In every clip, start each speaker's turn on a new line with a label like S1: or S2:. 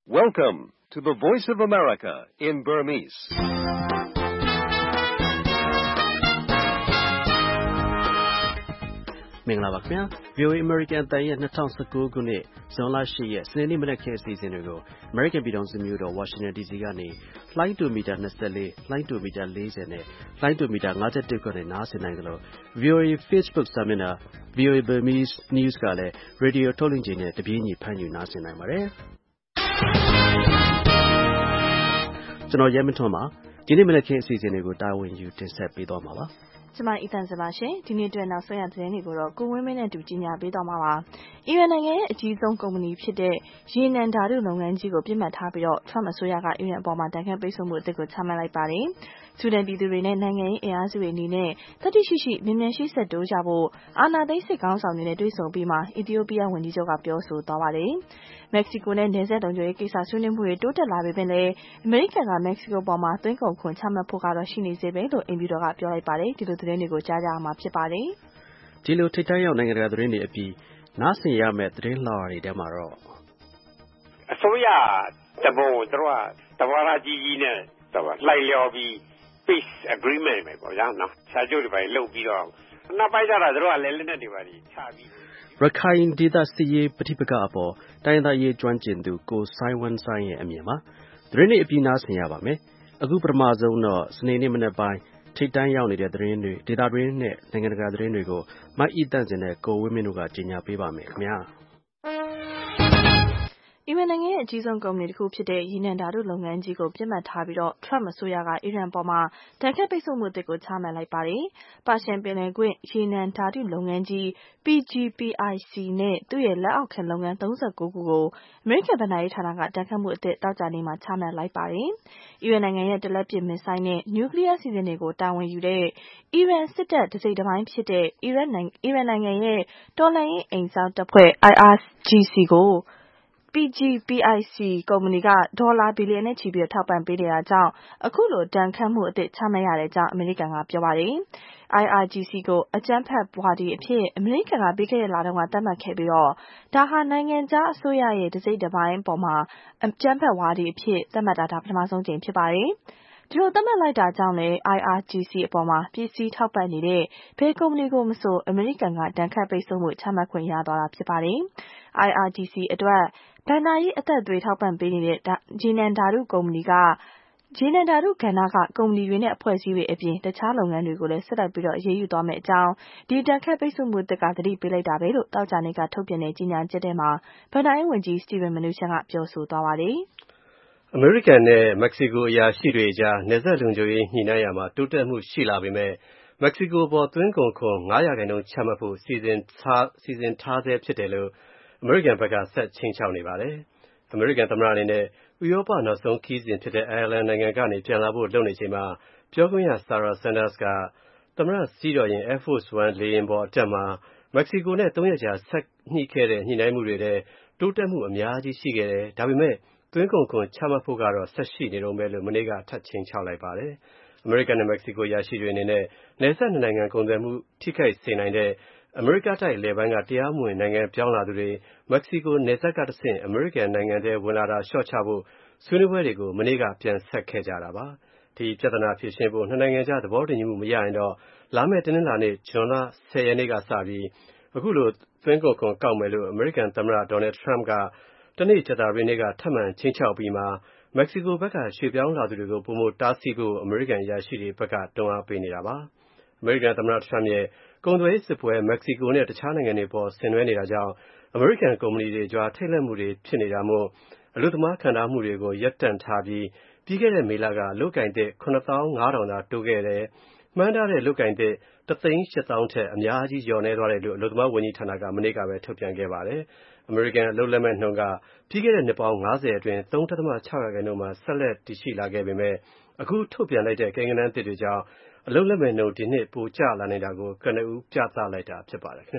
S1: Welcome to the Voice of America in Burmese.
S2: ။မင်္ဂလာပါခင်ဗျာ VOA American အသံရဲ့2019ခုနှစ်ဇွန်လ10ရက်စနေနေ့မနက်ခင်းအစီအစဉ်တွေကို American ပြည်ထောင်စုမြို့တော် Washington DC ကနေလှိုင်းတူမီတာ24လှိုင်းတူမီတာ40နဲ့လှိုင်းတူမီတာ51ခွနဲ့နားဆင်နိုင်ကြလို့ VOA Facebook စာမျက်နှာ VOA Burmese News ကလည်း Radio ထုတ်လွှင့်ချိန်နဲ့တပြေးညီဖမ်းယူနားဆင်နိုင်ပါတယ်။ကျွန်တော်ရဲမထွန်းပါဒီနေ့မနက်ခင်းအစီအစဉ်တွေကိုတာဝန်ယူတင်ဆက်ပေးသွားမှာပါ။
S3: ကျမအီတန်စပါရှင်ဒီနေ့အတွက်နောက်ဆုံးရသတင်းတွေကိုတော့ကိုဝင်းမင်းနဲ့တူကြီးညာပေးသွားမှာပါ။အီရန်နိုင်ငံရဲ့အကြီးဆုံးကုမ္ပဏီဖြစ်တဲ့ရေနံဓာတုလုပ်ငန်းကြီးကိုပြစ်မှတ်ထားပြီးတော့ Trump အစိုးရကအီရန်အပေါ်မှာတန်ခတ်ပိတ်ဆို့မှုအသစ်ကိုချမှတ်လိုက်ပါတယ်။ဆူဒန်ပြည်သူတွေနဲ့နိုင်ငံရေးအင်အားစုတွေအနေနဲ့တတိရှိရှိမြင်မြန်ရှိဆက်တိုးကြဖို့အာဏာသိမ်းစစ်ကောင်ဆောင်တွေနဲ့တွေ့ဆုံပြီးမှအီသီယိုးပီးယားဝန်ကြီးချုပ်ကပြောဆိုသွားပါတယ်။မက္ကဆီကိုနဲ့နယ်စပ်တုံးကျွေးကိစ္စဆွေးနွေးမှုတွေတိုးတက်လာပေမဲ့လည်းအမေရိကန်ကမက္ကဆီကိုပေါ်မှာသွင်းကုန်ခွန်ချမှတ်ဖို့ကတော့ရှိနေစေပဲလို့အိမ်ဖြူတော်ကပြောလိုက်ပါတယ်။ဒီလိုသတင်းတွေကိုကြားကြရမှာဖြစ်ပါတယ်
S2: ။ဒီလိုထိပ်တန်းရောက်နိုင်ငံတကာသတင်းတွေအပြီးနားဆင်ရမယ့်သတင်းလှော်တွေထဲမှာတော့
S4: အစိုးရတဘောသူတို့ကတဘာရာကြီးနဲ့လိုက်လျော်ပြီး peace agreement ပဲပေါ့ဗျာနော်စာချုပ်တွေပဲလုပ်ပြီးတော့နောက်ပိုင်းကျတော့သူတို့ကလည်းလက်နက်တွေပါချပြီး
S2: ရခိုင်ဒေသစစ်ရေးပဋိပက္ခအပေါ်တိုင်းဒေသရေးကျွမ်းကျင်သူကိုဆိုင်းဝမ်ဆိုင်းရဲ့အမြင်ပါသတင်းတွေအပြီးနားဆင်ရပါမယ်အခုပထမဆုံးတော့စနေနေ့မနေ့ပိုင်းထိပ်တန်းရောက်နေတဲ့သတင်းတွေဒေတာသတင်းနဲ့နိုင်ငံတကာသတင်းတွေကိုမအီတန့်စင်နဲ့ကိုဝင်းမင်းတို့ကကြီးညာပေးပါမယ်ခင်ဗျာ
S3: အီရန်နိုင်ငံရဲ့အကြီးဆုံးကုမ္ပဏီတစ်ခုဖြစ်တဲ့ရေနံဓာတုလုပ်ငန်းကြီးကိုပြစ်မှတ်ထားပြီးတော့ Trump အစိုးရကအီရန်ပေါ်မှာတန်ခတ်ပိတ်ဆို့မှုအသစ်ကိုချမှတ်လိုက်ပါတယ်။ပါရှန်ပင်လယ်ကွေ့ရေနံဓာတုလုပ်ငန်းကြီး PGPIC နဲ့သူ့ရဲ့လက်အောက်ခံလုပ်ငန်း39ခုကိုအမေရိကန်ဗဏ္ဍာရေးဌာနကတန်ခတ်မှုအသစ်သောကြာနေ့မှာချမှတ်လိုက်ပါတယ်။အီရန်နိုင်ငံရဲ့တလက်ပစ်မစ်ဆိုင်းနဲ့နျူကလ িয়ার စီစဉ်တွေကိုတာဝန်ယူတဲ့အီရန်စစ်တပ်တစိတ်တစ်ပိုင်းဖြစ်တဲ့အီရန်နိုင်ငံရဲ့တော်လှန်ရေးအိမ်စောင့်တပ်ဖွဲ့ IRGC ကို PGPIC ကုမ္ပဏီကဒေါ်လာဘီလီယံနဲ့ချီပြီးထောက်ပံ့ပေးနေတာကြောင့်အခုလိုဒဏ်ခတ်မှုအသစ်ချမှတ်ရတဲ့အကြောင်းအမေရိကန်ကပြောပါတယ်။ IRGC ကိုအကြမ်းဖက်ဝါဒီအဖြစ်အမေရိကန်ကပြီးခဲ့တဲ့လတုန်းကသတ်မှတ်ခဲ့ပြီးတော့ဒါဟာနိုင်ငံခြားအစိုးရရဲ့တစိတ်တစ်ပိုင်းပေါ်မှာအကြမ်းဖက်ဝါဒီအဖြစ်သတ်မှတ်တာဒါပထမဆုံးကြိမ်ဖြစ်ပါတယ်။ဒီလိုသတ်မှတ်လိုက်တာကြောင့်လည်း IRGC အပေါ်မှာပစ္စည်းထောက်ပံ့နေတဲ့ဘယ်ကုမ္ပဏီကိုမဆိုအမေရိကန်ကဒဏ်ခတ်ပိတ်ဆို့မှုချမှတ်ခွင့်ရသွားတာဖြစ်ပါတယ်။ IRGC အတွက်ဘဏ္ဍာရေးအသက်အသွေးထောက်ပံ့ပေးနေတဲ့ရေနံဓာတုကုမ္ပဏီကရေနံဓာတုကဏ္ဍကကုမ္ပဏီတွေနဲ့အဖွဲ့အစည်းတွေအပြင်တခြားလုပ်ငန်းတွေကိုလည်းဆက်လက်ပြီးအရေးယူသွားမယ့်အကြောင်းဒီဒဏ်ခတ်ပိတ်ဆို့မှုအသစ်ကသတိပေးလိုက်တာပဲလို့သောကြာနေ့ကထုတ်ပြန်တဲ့ကြေညာချက်ထဲမှာဘဏ္ဍာရေးဝန်ကြီး Steven Mnuchin ကပြောဆိုသွားပါတယ်
S4: ။အမေရိကန်နဲ့မက္ကဆီကိုအရာရှိတွေကြားနယ်စပ်လုံခြုံရေးညှိနှိုင်းရာမှာတိုးတက်မှုရှိလာပေမဲ့မက္ကဆီကိုပေါ်သွင်းကုန်ခွန်9%ချမှတ်ဖို့စီစဉ်ထားဆဲဖြစ်တယ်လို့အမေရိကန်ဘက်ကဆက်ချိန်ချောက်နေပါတယ်။အမေရိကန်သမ္မတအနေနဲ့ဥရောပနောက်ဆုံးခီးစဉ်ဖြစ်တဲ့အိုင်ယာလန်နိုင်ငံကနေပြန်လာဖို့လုပ်နေချိန်မှာပြောခွင့်ရ Sarah Sanders ကသမ္မတစီးတော်ရင် Air Force One လေယာဉ်ပေါ်အတက်မှာမက္ကဆီကိုနဲ့3ရက်ကြာဆက်ညှိခဲ့တဲ့ညှိနှိုင်းမှုတွေထဲတိုးတက်မှုအများကြီးရှိခဲ့တယ်။ဒါပေမဲ့သွင်းကုန်ခွန်ချမှတ်ဖို့ကတော့ဆက်ရှိနေတုန်းပဲလို့မနေ့ကထပ်ချိန်ချောက်လိုက်ပါတယ်။အမေရိကန်နဲ့မက္ကဆီကိုအရာရှိတွေအနေနဲ့နယ်စပ်နှစ်နိုင်ငံကုန်သွယ်မှုထိခိုက်စေနိုင်တဲ့အမေရိကတိုက်လေပိုင်းကတရားမဝင်နိုင်ငံပြောင်းလာသူတွေမက္ကဆီကိုနယ်စပ်ကတဆင့်အမေရိကန်နိုင်ငံထဲဝင်လာတာလျှော့ချဖို့ဆွေးနွေးပွဲတွေကိုမနေ့ကပြန်ဆက်ခဲ့ကြတာပါ။ဒီပြဿနာဖြေရှင်းဖို့နှစ်နိုင်ငံကြားသဘောတူညီမှုမရရင်တော့လာမယ့်တနင်္လာနေ့ဇွန်လ10ရက်နေ့ကစပြီးအခုလိုသွင်းကုန်ခွန်ကောက်မယ်လို့အမေရိကန်သမ္မတ Donald Trump ကတနေ့ကြာသပတေးနေ့ကထပ်မံချိန်ချောက်ပြီးမှမက္ကဆီကိုဘက်ကရွှေ့ပြောင်းလာသူတွေကိုပုံမတားဆီးဖို့အမေရိကန်အရာရှိတွေဘက်ကတွန်းအားပေးနေတာပါ။အမေရိကန်သမ္မတ Trump ရဲ့ကုန်သွယ်ရေးစစ်ပွဲမက္ကဆီကိုနဲ့တခြားနိုင်ငံတွေပေါ်ဆင်နွှဲနေတာကြောင့်အမေရိကန်ကုမ္ပဏီတွေကြားထိတ်လန့်မှုတွေဖြစ်နေတာမို့အလုပ်သမားခံထားမှုတွေကိုရပ်တန့်ထားပြီးပြီးခဲ့တဲ့မေလကအလုပ်ကိုင်သစ် 9,500 သာတိုးခဲ့တယ်မှန်းထားတဲ့လုပ်ကိုင်သစ် 1,800,000 ထက်အများကြီးလျော့နည်းသွားတယ်လို့အလုပ်သမားဝန်ကြီးဌာနကမနေ့ကပဲထုတ်ပြန်ခဲ့ပါတယ်။အမေရိကန်အလုပ်လက်မဲ့နှုန်းကပြီးခဲ့တဲ့နှစ်ပေါင်း50အတွင်း 3.6% မှာဆက်လက်တည်ရှိလာခဲ့ပေမဲ့အခုထုတ်ပြန်လိုက်တဲ့ကိန်းဂဏန်းသစ်တွေကြောင့်အလုပ်လက်မဲ့နှုန်းဒီနှစ်ပိုကျလာနေတာကိုကနဦးပြသလိုက်တာဖြစ်ပါတယ်ခင်ဗျာ။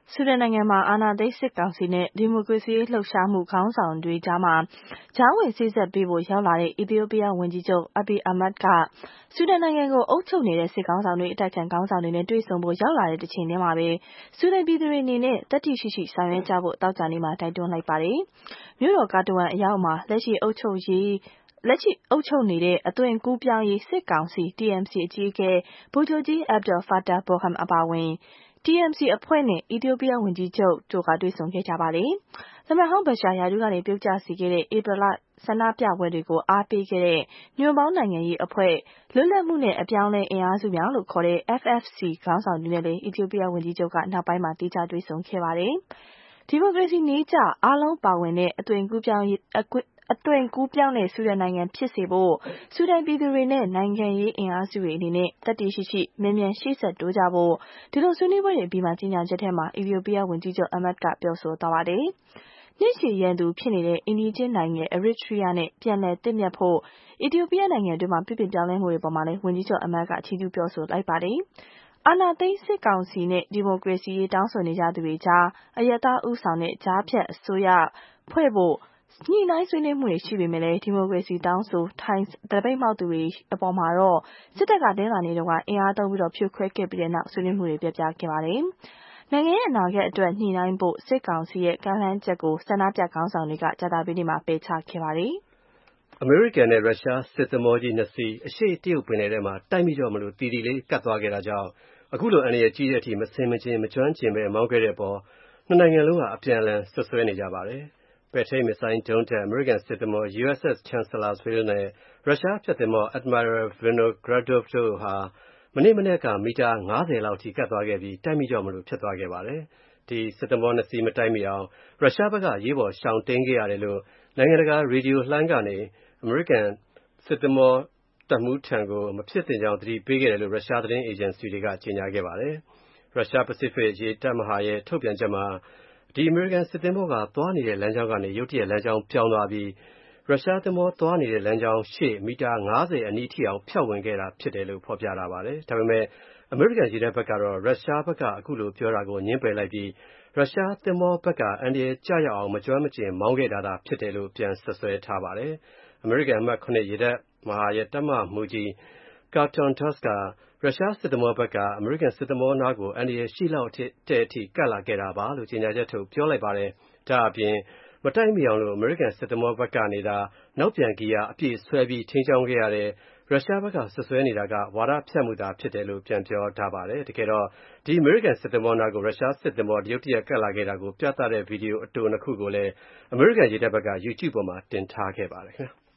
S3: ဆူဒန်နိုင်ငံမှာအာဏာသိမ်းစစ်ကောင်စီနဲ့ဒီမိုကရေစီရေးလှုပ်ရှားမှုခေါင်းဆောင်တွေကြားမှာကြားဝင်စေ့စပ်ပေးဖို့ရောက်လာတဲ့ အီသီယိုးပီးယားဝန်ကြီးချုပ် Abiy Ahmed ကဆူဒန်နိုင်ငံကိုအုပ်ချုပ်နေတဲ့စစ်ခေါင်းဆောင်တွေအတိုက်ခံခေါင်းဆောင်တွေနဲ့တွေ့ဆုံဖို့ရောက်လာတဲ့တစ်ချိန်တည်းမှာပဲဆူဒန်ပြည်သူတွေအနေနဲ့တတိရှိရှိဆောင်ရွက်ကြဖို့သောကြာနေ့မှာတိုက်တွန်းလိုက်ပါတယ်။မြို့တော်ကာတဝမ်အရောက်မှာလက်ရှိအုပ်ချုပ်နေတဲ့အသွင်ကူးပြောင်းရေးစစ်ကောင်စီ TMC အကြီးအကဲဗိုလ်ချုပ်ကြီး Abdel Fattah Burhan အပါအဝင် TMC အဖွဲ့နဲ့အီသီယိုးပီးယားဝန်ကြီးချုပ်တို့ကတွေ့ဆုံခဲ့ကြပါတယ်။သမ္မတဟောင်းဘရှာရာထူးကနေပြုတ်ကျစေခဲ့တဲ့ဧပြီလဆန္ဒပြပွဲတွေကိုအားပေးခဲ့တဲ့ညွန့်ပေါင်းနိုင်ငံရေးအဖွဲ့လွတ်လပ်မှုနဲ့အပြောင်းအလဲအင်အားစုများလို့ခေါ်တဲ့ FFC ခေါင်းဆောင်တွေနဲ့လည်းအီသီယိုးပီးယားဝန်ကြီးချုပ်ကနောက်ပိုင်းမှာသီးခြားတွေ့ဆုံခဲ့ပါတယ်။ဒီမိုကရေစီနည်းကျအားလုံးပါဝင်တဲ့အသွင်ကူးပြောင်းတဲ့ဆူဒန်နိုင်ငံဖြစ်စေဖို့ဆူဒန်ပြည်သူတွေနဲ့နိုင်ငံရေးအင်အားစုတွေအနေနဲ့တတ်တည်ရှိရှိမြန်မြန်ရှေ့ဆက်တိုးကြဖို့ဒီလိုဆွေးနွေးပွဲတွေအပြီးမှာကြေညာချက်ထဲမှာအီသီယိုးပီးယားဝန်ကြီးချုပ် Ahmed ကပြောဆိုသွားပါတယ်။နှစ်ရှည်ရန်သူဖြစ်နေတဲ့အိမ်နီးချင်းနိုင်ငံ Eritrea နဲ့ပြန်လည်သင့်မြတ်ဖို့အီသီယိုးပီးယားနိုင်ငံအတွင်းမှာပြုပြင်ပြောင်းလဲမှုတွေပေါ်မှာလည်းဝန်ကြီးချုပ် Ahmed ကချီးကျူးပြောဆိုလိုက်ပါတယ်။အာဏာသိမ်းစစ်ကောင်စီနဲ့ဒီမိုကရေစီရေးတောင်းဆိုနေကြသူတွေကြားအရပ်သားဦးဆောင်တဲ့ကြားဖြတ်အစိုးရဖွဲ့ဖို့ညှိနှိုင်းဆွေးနွေးမှုတွေရှိပေမဲ့လည်းဒီမိုကရေစီတောင်းဆိုထိုင်သပိတ်မှောက်သူတွေအပေါ်မှာတော့စစ်တပ်ကတင်းလာနေတော့အင်အားသုံးပြီးဖြိုခွဲခဲ့ပြီးတဲ့နောက်ဆွေးနွေးမှုတွေပျက်ပြားခဲ့ပါတယ်။နိုင်ငံရဲ့အနာဂတ်အတွက်ညှိနှိုင်းဖို့စစ်ကောင်စီရဲ့ကမ်းလှမ်းချက်ကိုဆန္ဒပြခေါင်းဆောင်တွေကကြာသပတေးနေ့မှာပယ်ချခဲ့ပါတယ်
S4: ။အမေရိကန်နဲ့ရုရှားစစ်သင်္ဘောကြီး2စီးအရှေ့တရုတ်ပင်လယ်ထဲမှာတိုက်မိတော့မလို့တီတီလေးကတ်သွားခဲ့တာကြောင့်အခုလိုအန္တရာယ်ကြီးတဲ့အထိမဆင်မခြင်မကျွမ်းကျင်ပဲမောင်းခဲ့တဲ့အပေါ်နှစ်နိုင်ငံလုံးကအပြန်အလှန်ဆွဆွဲနေကြပါတယ်။ပဲ့ထိန်းမစ်ဇိုင်းဒုံးတပ်အမေရိကန်စစ်သင်္ဘော USS Chancellorsville နဲ့ရုရှားဖျက်သင်္ဘော Admiral Vinogradov တို့ဟာမနေ့မနက်ကမီတာ50လောက်ထိကတ်သွားခဲ့ပြီးတိုက်မိတော့မလို့ဖြစ်သွားခဲ့ပါတယ်။ဒီစစ်သင်္ဘော2စီးမတိုက်မိအောင်ရုရှားဘက်ကရေးပေါ်ရှောင်တိန်ခဲ့ရတယ်လို့နိုင်ငံတကာရေဒီယိုလှိုင်းကနေအမေရိကန်စစ်သင်္ဘောတပ်မှူးထံကိုမဖြစ်သင့်ကြောင်းသတိပေးခဲ့တယ်လို့ရုရှားသတင်းအေဂျင်စီတွေကကြေညာခဲ့ပါတယ်။ရုရှားပစိဖိတ်ရေတပ်မဟာရဲ့ထုတ်ပြန်ချက်မှာဒီအမေရိကန်စစ်သင်္ဘောကသွားနေတဲ့လမ်းကြောင်းကနေရုတ်တရက်လမ်းကြောင်းပြောင်းသွားပြီးရုရှားသင်္ဘောသွားနေတဲ့လမ်းကြောင်းရှေ့မီတာ50အနီးထိအောင်ဖြတ်ဝင်ခဲ့တာဖြစ်တယ်လို့ဖော်ပြထားပါတယ်။ဒါပေမဲ့အမေရိကန်ရေတပ်ဘက်ကတော့ရုရှားဘက်ကအခုလိုပြောတာကိုငြင်းပယ်လိုက်ပြီးရုရှားသင်္ဘောဘက်ကအန္တရာယ်ကျရောက်အောင်မကျွမ်းမကျင်မောင်းခဲ့တာသာဖြစ်တယ်လို့ပြန်ဆွဆွဲထားပါတယ်။အမေရိကန်အမှတ်9ရေတပ်မဟာရဲ့တပ်မမှူးကြီး Carlton Tusk ကရုရှားစစ်သင်္ဘောဘက်ကအမေရိကန်စစ်သင်္ဘောနားကိုအန္တရာယ်ရှိလောက်တဲ့အထိကပ်လာခဲ့တာပါလို့ကြေညာချက်ထုတ်ပြောလိုက်ပါတယ်။ဒါအပြင်မတိုက်မိအောင်လို့အမေရိကန်စစ်သင်္ဘောဘက်ကနေသာနောက်ပြန်ဂီယာအပြည့်ဆွဲပြီးထိန်းချောင်းခဲ့ရတယ်ရုရှားဘက်ကဆွဆွဲနေတာကဝါဒဖြန့်မှုသာဖြစ်တယ်လို့ပြန်ပြောထားပါတယ်။တကယ်တော့ဒီအမေရိကန်စစ်သင်္ဘောနားကိုရုရှားစစ်သင်္ဘောရုတ်တရက်ကပ်လာခဲ့တာကိုပြသတဲ့ဗီဒီယိုအတိုနှစ်ခုကိုလည်းအမေရိကန်ရေတပ်ဘက်က YouTube ပေါ်မှာတင်ထားခဲ့ပါတယ်ခင်ဗျာ။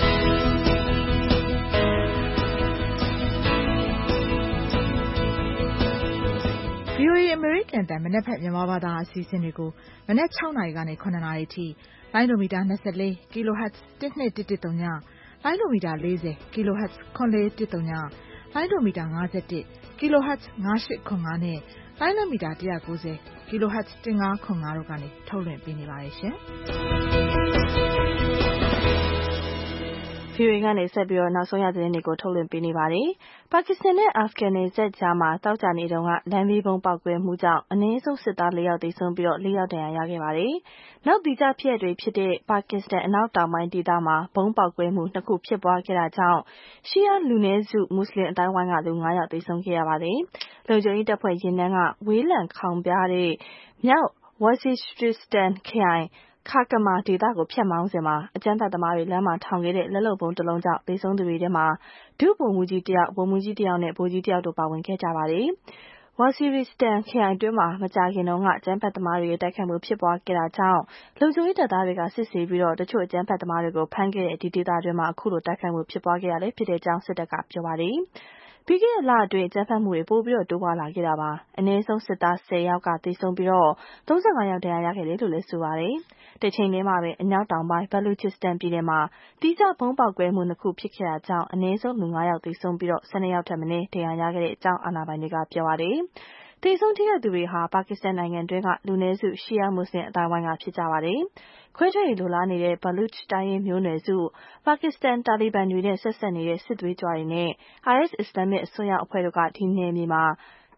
S5: VOA အမေရိကန်တန်မနက်ဖြန်မြန်မာဘာသာအစီအစဉ်တွေကိုမနက်6နာရီကနေ9နာရီထိလိုင်းဒိုမီတာ24 kHz 12113ညလိုင်းဒိုမီတာ40 kHz 9130ညလိုင်းဒိုမီတာ51 kHz 9805နဲ့လိုင်းဒိုမီတာ190 kHz 1505တို့ကနေထုတ်လွှင့်ပေးနေပါတယ်ရှင်။
S3: VOA ကနေဆက်ပြီးနောက်ဆုံးရသတင်းတွေကိုထုတ်လွှင့်ပေးနေပါတယ်။ပါကစ္စတန်နဲ့အာဖဂန်နယ်စပ်ကြားမှာတောက်ကြနေတုန်းကလမ်းဘေးဘုံပေါက်ကွဲမှုကြောင့်အနည်းဆုံးစစ်သား4ယောက်သေဆုံးပြီး4ယောက်ဒဏ်ရာရခဲ့ပါတယ်။နောက်သီးခြားဖြစ်ရပ်တွေဖြစ်တဲ့ပါကစ္စတန်အနောက်တောင်ပိုင်းဒေသမှာဘုံပေါက်ကွဲမှု2ခုဖြစ်ပွားခဲ့တာကြောင့်ရှီယာလူနည်းစုမွတ်စလင်အတိုင်းဝိုင်းကလူ9ယောက်သေဆုံးခဲ့ရပါတယ်။လုံခြုံရေးတပ်ဖွဲ့ရင်တန်းကဝေးလံခေါင်ဖျားတဲ့မြောက်ဝါစီစတန်ခရိုင်ခါကမာဒေသကိုဖြတ်မောင်းစဉ်မှာအကြမ်းဖက်သမားတွေလမ်းမှာထောင်ခဲ့တဲ့လက်လုပ်ဗုံးတစ်လုံးကြောင့်သေဆုံးသူတွေထဲမှာဒုဗိုလ်မှူးကြီးတစ်ယောက်ဗိုလ်မှူးကြီးတစ်ယောက်နဲ့ဗိုလ်ကြီးတစ်ယောက်တို့ပါဝင်ခဲ့ကြပါတယ်။ဝါစီစတန်ခရိုင်တွင်းမှာမကြာခင်တုန်းကအကြမ်းဖက်သမားတွေရဲ့တိုက်ခိုက်မှုဖြစ်ပွားခဲ့တာကြောင့်လုံခြုံရေးတပ်သားတွေကစစ်ဆေးပြီးတချို့အကြမ်းဖက်သမားတွေကိုဖမ်းခဲ့တဲ့ဒီဒေသတွင်းမှာအခုလိုတိုက်ခိုက်မှုဖြစ်ပွားခဲ့ရလဲဖြစ်တဲ့အကြောင်းစစ်တပ်ကပြောပါတယ်။ပြီးခဲ့တဲ့လအတွင်းအကြမ်းဖက်မှုတွေပိုပြီးတိုးပွားလာခဲ့တာပါ။အနည်းဆုံးစစ်သား10ယောက်ကသေဆုံးပြီး35ယောက်ဒဏ်ရာရခဲ့တယ်လို့လည်းဆိုပါတယ်။တစ်ချိန်တည်းမှာပဲအနောက်တောင်ပိုင်းဘလူချစ္စတန်ပြည်နယ်မှာတီးခြားဘုံပေါက်ကွဲမှု2ခုဖြစ်ခဲ့တာကြောင့်အနည်းဆုံးလူ9ယောက်သေဆုံးပြီး12ယောက်ထက်မနည်းဒဏ်ရာရခဲ့တဲ့အကြောင်းအာဏာပိုင်တွေကပြောပါတယ်။သေဆုံးထိတဲ့သူတွေဟာပါကစ္စတန်နိုင်ငံတွင်းကလူနည်းစုရှီယာမွတ်စလင်အတိုင်းဝိုင်းကဖြစ်ကြပါတယ်။ခွဲထွက်ရေးလိုလားနေတဲ့ဘလူချတိုင်းရင်းမျိုးနွယ်စုပါကစ္စတန်တာလီဘန်တွေနဲ့ဆက်ဆက်နေတဲ့စစ်သွေးကြွတွေနဲ့ IS အစ္စလာမစ်အစွန်းရောက်အဖွဲ့တို့ကဒီနယ်မြေမှာ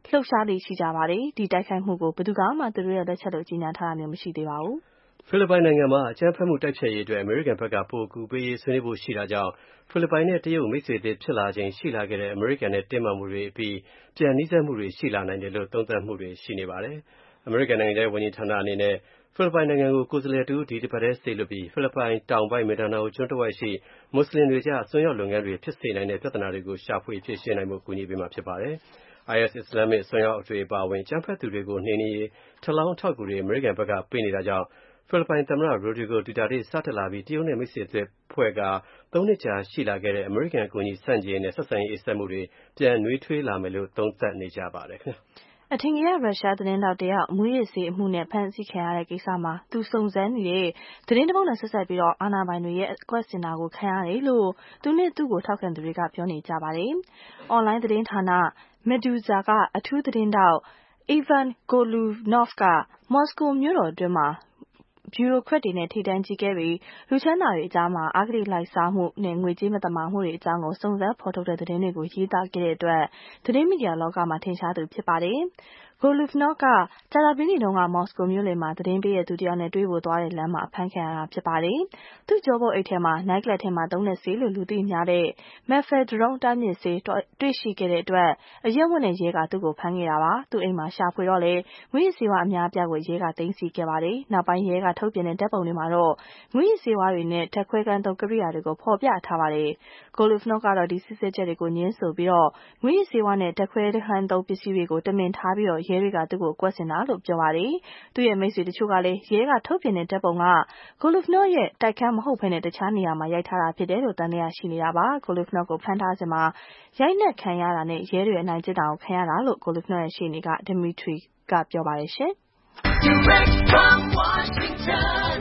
S3: လှုပ်ရှားလေ့ရှိကြပါတယ်။ဒီတိုက်ခိုက်မှုကိုဘယ်သူကမှသူတို့ရဲ့လက်ချက်လို့ကြေညာထားတာမျိုးမရှိသေးပါဘူး။
S4: ဖိလစ်ပိုင်နိုင်ငံမှာအကြမ်းဖက်မှုတိုက်ဖျက်ရေးအတွက်အမေရိကန်ဘက်ကပိုကူပေးရေးဆွေးနွေးဖို့ရှိတာကြောင့်ဖိလစ်ပိုင်နဲ့တရုတ်မိတ်ဆွေသစ်ဖြစ်လာချိန်ရှိလာခဲ့တဲ့အမေရိကန်နဲ့တင်းမာမှုတွေအပြီးပြန်နှီးစပ်မှုတွေရှိလာနိုင်တယ်လို့သုံးသပ်မှုတွေရှိနေပါတယ်။အမေရိကန်နိုင်ငံရဲ့ဝန်ကြီးဌာနအနေနဲ့ဖိလစ်ပိုင်နိုင်ငံကိုကိုယ်စားလှယ်တူဒီတစ်ပတ်ထဲစေလွှတ်ပြီးဖိလစ်ပိုင်တောင်ပိုင်းမင်ဒါနာအိုကျွန်းတစ်ဝိုက်ရှိမွတ်စလင်တွေကြားအစွန်းရောက်လုပ်ငန်းတွေဖြစ်စေနိုင်တဲ့ပြဿနာတွေကိုရှာဖွေဖြေရှင်းနိုင်ဖို့ကူညီပေးမှာဖြစ်ပါတယ်။ IS အစ္စလာမစ်အစွန်းရောက်တွေအပါအဝင်အကြမ်းဖက်သူတွေကိုနှိမ်နင်းရေးထပ်လောင်းအထောက်အကူတွေအမေရိကန်ဘက်ကပေးနေတာကြောင့်ဖိလစ်ပိုင်သမ္မတ Rodrigo Duterte စတက်လာပြီးတရုတ်နဲ့မိတ်ဆွေသစ်ဖွဲ့ကာ3 နှစ်ကြာရှိလာခဲ့တဲ့အမေရိကန်အကူအညီဆန့်ကျင်ရေးနဲ့ဆက်ဆံရေးအေးစက်မှုတွေပြန်နှွေးထွေးလာမယ်လို့သုံးသပ်နေကြပါတယ်ခင်ဗျ။
S3: အထင်ကရရုရှားသတင်းထောက်တယောက်မူးယစ်ဆေးအမှုနဲ့ဖမ်းဆီးခံရတဲ့ကိစ္စမှာသူစုံစမ်းနေတဲ့သတင်းတစ်ပုဒ်နဲ့ဆက်စပ်ပြီးအာဏာပိုင်တွေရဲ့အကွက်ဆင်တာကိုခံရတယ်လို့သူနဲ့သူ့ကိုထောက်ခံသူတွေကပြောနေကြပါတယ်။ အွန်လိုင်းသတင်းဌာန Meduza ကအထူးသတင်းထောက် Ivan Golunov ကမော်စကိုမြို့တော်အတွင်းမှာဗျူရိုကရက်တွေနဲ့ထိပ်တန်းအကြီးအကဲတွေလူချမ်းသာတွေအကြားအဂတိလိုက်စားမှုနဲ့ငွေကြေးမသမာမှုတွေအကြောင်းကိုစုံစမ်းဖော်ထုတ်တဲ့သတင်းတွေကိုရေးသားခဲ့တဲ့အတွက်သတင်းမီဒီယာလောကမှာထင်ရှားသူဖြစ်ပါတယ်။ Golunov ကကြာသပတေးနေ့တုန်းကမော်စကိုမြို့လယ်မှာသတင်းပေးတဲ့သူတစ်ယောက်နဲ့တွေ့ဖို့သွားတဲ့လမ်းမှာအဖမ်းခံရတာဖြစ်ပါတယ်။သူ့ကျောပိုးအိတ်ထဲမှာနိုက်ကလပ်ထဲမှာသုံးတဲ့ဆေးလို့လူသိများတဲ့ Methadone တားမြစ်ဆေးတွေ့ရှိခဲ့တဲ့အတွက်အရက်ဝတ်နဲ့ရဲကသူ့ကိုဖမ်းခဲ့တာပါ။သူ့အိမ်မှာရှာဖွေတော့လည်းမူးယစ်ဆေးဝါးအများအပြားကိုရဲကသိမ်းဆည်းခဲ့ပါတယ်။နောက်ပိုင်းရဲကထုတ်ပြန်တဲ့ဓာတ်ပုံတွေမှာတော့မူးယစ်ဆေးဝါးတွေနဲ့ဓာတ်ခွဲခန်းသုံးကိရိယာတွေကိုဖော်ပြထားပါတယ်။ Golunov ကတော့ဒီစစ်ဆေးချက်တွေကိုငြင်းဆိုပြီးမူးယစ်ဆေးဝါးနဲ့ဓာတ်ခွဲခန်းသုံးပစ္စည်းတွေကိုတမင်ထားပြီးရဲတွေကသူ့ကိုအကွက်ဆင်တာလို့ပြောပါတယ်။သူ့ရဲ့မိတ်ဆွေတချို့ကလည်းရဲကထုတ်ပြန်တဲ့ဓာတ်ပုံက Golunov ရဲ့တိုက်ခန်းမဟုတ်ဘဲတခြားနေရာမှာရိုက်ထားတာဖြစ်တယ်လို့သံသယရှိနေတာပါ။ Golunov ကိုဖမ်းထားစဉ်ရိုက်နှက်ခံရတာနဲ့ရဲတွေအနိုင်ကျင့်တာကိုခံရတာလို့ Golunov ရဲ့ရှေ့နေ Dmitry ကပြောပါတယ်ရှင်။
S2: Direct from Washington,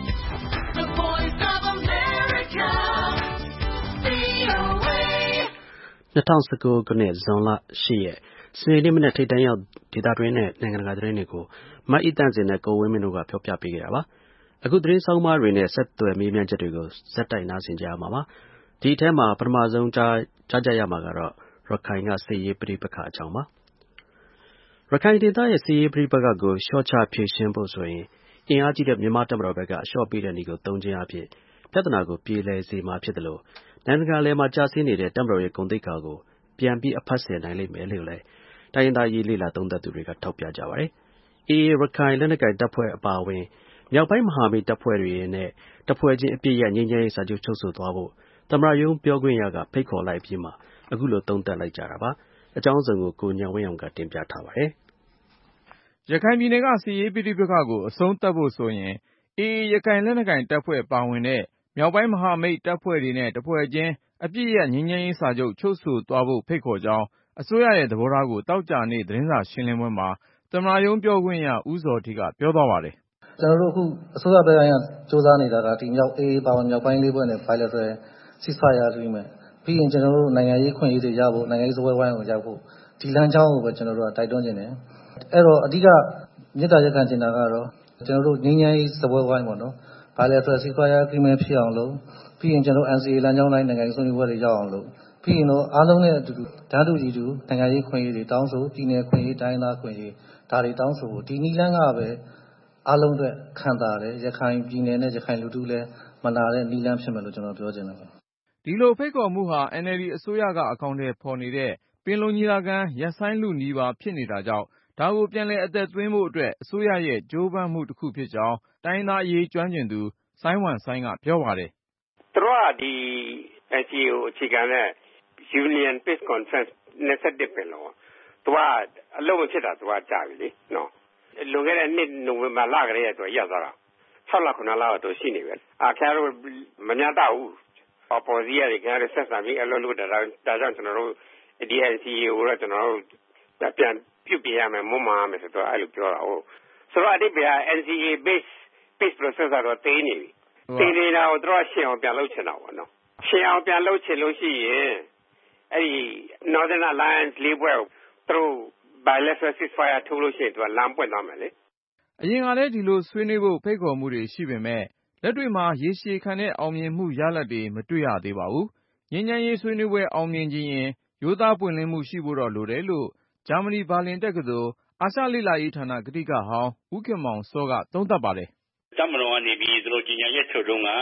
S2: the voice of America, VOA 2019 ခုနှစ်ဇွန်လ 8 ရက်စနေနေ့မနက်ထိပ်တန်းရောက်ဒေသတွင်းနဲ့နိုင်ငံတကာသတင်းတွေကိုမအိသန့်စင်နဲ့ကိုဝင်းမင်းတို့ကပြောပြပေးခဲ့တာပါ။အခုသတင်းဆောင်းပါးတွေနဲ့ဆက်သွယ်မေးမြန်းချက်တွေကိုဆက်တိုက်နားဆင်ကြရမှာပါ။ဒီအထဲမှာပထမဆုံးကြားကြရမှာကတော့ရခိုင်ကစစ်ရေးပဋိပက္ခအကြောင်းပါ။ရခိုင်ဒေသရဲ့စစ်ရေးပဋိပက္ခကိုလျှော့ချဖြေရှင်းဖို့ဆိုရင်အင်အားကြီးတဲ့မြန်မာတပ်မတော်ဘက်ကအလျှော့ပေးတဲ့နည်းကိုသုံးခြင်းအပြင်ပြဿနာကိုပြေလည်စေမှာဖြစ်တယ်လို့နိုင်ငံတကာအလယ်မှာကျဆင်းနေတဲ့တပ်မတော်ရဲ့ဂုဏ်သိက္ခာကိုပြန်ပြီးအဖက်ဆယ်နိုင်လိမ့်မယ်လို့လည်းတိုင်းရင်းသားရေးလေ့လာသုံးသပ်သူတွေကထောက်ပြကြပါတယ်။ AA ရခိုင်လက်နက်ကိုင်တပ်ဖွဲ့အပါအဝင်မြောက်ပိုင်းမဟာမိတ်တပ်ဖွဲ့တွေနဲ့တစ်ဖွဲ့ချင်းအပစ်ရပ်ငြိမ်းချမ်းရေးစာချုပ်ချုပ်ဆိုသွားဖို့သမ္မတရုံးပြောခွင့်ရကဖိတ်ခေါ်လိုက်အပြီးမှာအခုလိုသုံးသပ်လိုက်ကြတာပါ။အကြောင်းစုံကိုကိုဉာဏ်ဝင်းအောင်ကတင်ပြထားပါတယ်
S6: ။ရခိုင်ပြည်နယ်ကစစ်ရေးပဋိပက္ခကိုအဆုံးသတ်ဖို့ဆိုရင် AA ရခိုင်လက်နက်ကိုင်တပ်ဖွဲ့ပါဝင်တဲ့မြောက်ပိုင်းမဟာမိတ်တပ်ဖွဲ့တွေနဲ့တစ်ဖွဲ့ချင်းအပစ်ရပ်ငြိမ်းချမ်းရေးစာချုပ်ချုပ်ဆိုသွားဖို့ဖိတ်ခေါ်ကြောင်းအစိုးရရဲ့သဘောထားကိုသောကြာနေ့သတင်းစာရှင်းလင်းပွဲမှာသမ္မတရုံးပြောခွင့်ရဦးဇော်ဌေးကပြောသွားပါတယ်
S7: ။ကျွန်တော်တို့အခုအစိုးရဘက်ကစူးစမ်းနေတာကဒီAA ပါဝင်မြောက်ပိုင်းလေးဖွဲ့နဲ့ bilateral ceasefire agreement ပြီးရင်ကျွန်တော်တို့နိုင်ငံရေးခွင့်ရေးတွေရဖို့နိုင်ငံရေးစပွဲဝိုင်းကိုရောက်ဖို့ဒီလမ်းကြောင်းကိုပဲကျွန်တော်တို့ကတိုက်တွန်းနေတယ်။အဲ့တော့အဓိကမြေတားရက်ခံချင်တာကတော့ကျွန်တော်တို့ငြိမ်းချမ်းရေးစပွဲဝိုင်းပေါ့နော် bilateral ceasefire agreement ဖြစ်အောင်လုပ်ပြီးရင်ကျွန်တော် NCA လမ်းကြောင်းတိုင်းနိုင်ငံရေးဆွေးနွေးပွဲတွေရောက်အောင်လုပ်ပြီးရင်တော့အားလုံးနဲ့အတူတူဓာတ်တူကြီးတူနိုင်ငံရေးခွင့်ရေးတွေတောင်းဆိုပြည်နယ်ခွင့်ရေးတိုင်းသားခွင့်ရေးဒါတွေတောင်းဆိုဖို့ဒီနည်းလမ်းကပဲအားလုံးအတွက်ခံတာတယ်ရခိုင်ပြည်နယ်နဲ့ရခိုင်လူထုလည်းမနာတဲ့နည်းလမ်းဖြစ်မယ်လို့ကျွန်တော်ပြောချင်တယ်
S6: ဒီလိုဖိတ်ခေါ်မှုဟာ NLD အစိုးရကအကောင့်ထဲပေါ်နေတဲ့ပင်လုံညီလာခံရပ်ဆိုင်းလုနီးပါးဖြစ်နေတာကြောင့်ဒါကိုပြန်လည်အသက်သွင်းဖို့အတွက်အစိုးရရဲ့ကြိုးပမ်းမှုတစ်ခုဖြစ်ကြောင်းတိုင်းရင်းသားအရေးကျွမ်းကျင်သူစိုင်းဝမ်စိုင်းကပြောပါတယ်
S8: ။သူတို့ကဒီ NCA ကိုအခြေခံတဲ့ Union Peace Conference 21ပင်လုံသူကအလုံးမဖြစ်တာသူကကြာပြီလေနော်လွန်ခဲ့တဲ့နှစ်နိုဝင်ဘာလကလေးကသူရပ်သွားတာ6လ9လတော့သူရှိနေပဲခင်ဗျားတို့မများတော့ဘူးပေါ်စီရတယ်ခင်ဗျားတို့ဆက်ဆံပြီးအလုပ်လုပ်တာဒါကြောင့်ကျွန်တော်တို့ဒီ NCA ကိုတော့ကျွန်တော်တို့ပြန်ပြုပြင်ရမယ်မွမ်းမံရမယ်ဆိုတော့အဲ့လိုပြောတာဟုတ်ဆိုတော့အတိတ်က NCA base peace process ကတော့တည်နေပြီတည်နေတာကိုသူတို့ရှင်းအောင်ပြန်လုပ်ချင်တာပေါ့နော်ရှင်းအောင်ပြန်လုပ်ချင်လို့ရှိရင်အဲ့ဒီ Northern Alliance လေးဖွဲ့ကိုသူတို့ bilateral ceasefire ထိုးလို့ရှိရင်သူကလမ်းပွင့်သွားမယ်လေ
S6: အရင်ကလည်းဒီလိုဆွေးနွေးဖို့ဖိတ်ခေါ်မှုတွေရှိပေမဲ့လက်တွေ့မှာရေရှည်ခံတဲ့အောင်မြင်မှုရလဒ်တွေမတွေ့ရသေးပါဘူးငြိမ်းချမ်းရေးဆွေးနွေးပွဲအောင်မြင်ခြင်းရင်ရိုးသားပွင့်လင်းမှုရှိဖို့တော့လိုတယ်လို့ဂျာမနီဘာလင်တက္ကသိုလ်အာရှလေ့လာရေးဌာနကတိကဟောင်းဦးခင်မောင်စောကသုံးသပ်ပါတယ်
S9: ။တပ်မတော်ကနေပြီးသူတို့ကြီးညာရက်ထုတ်တော့က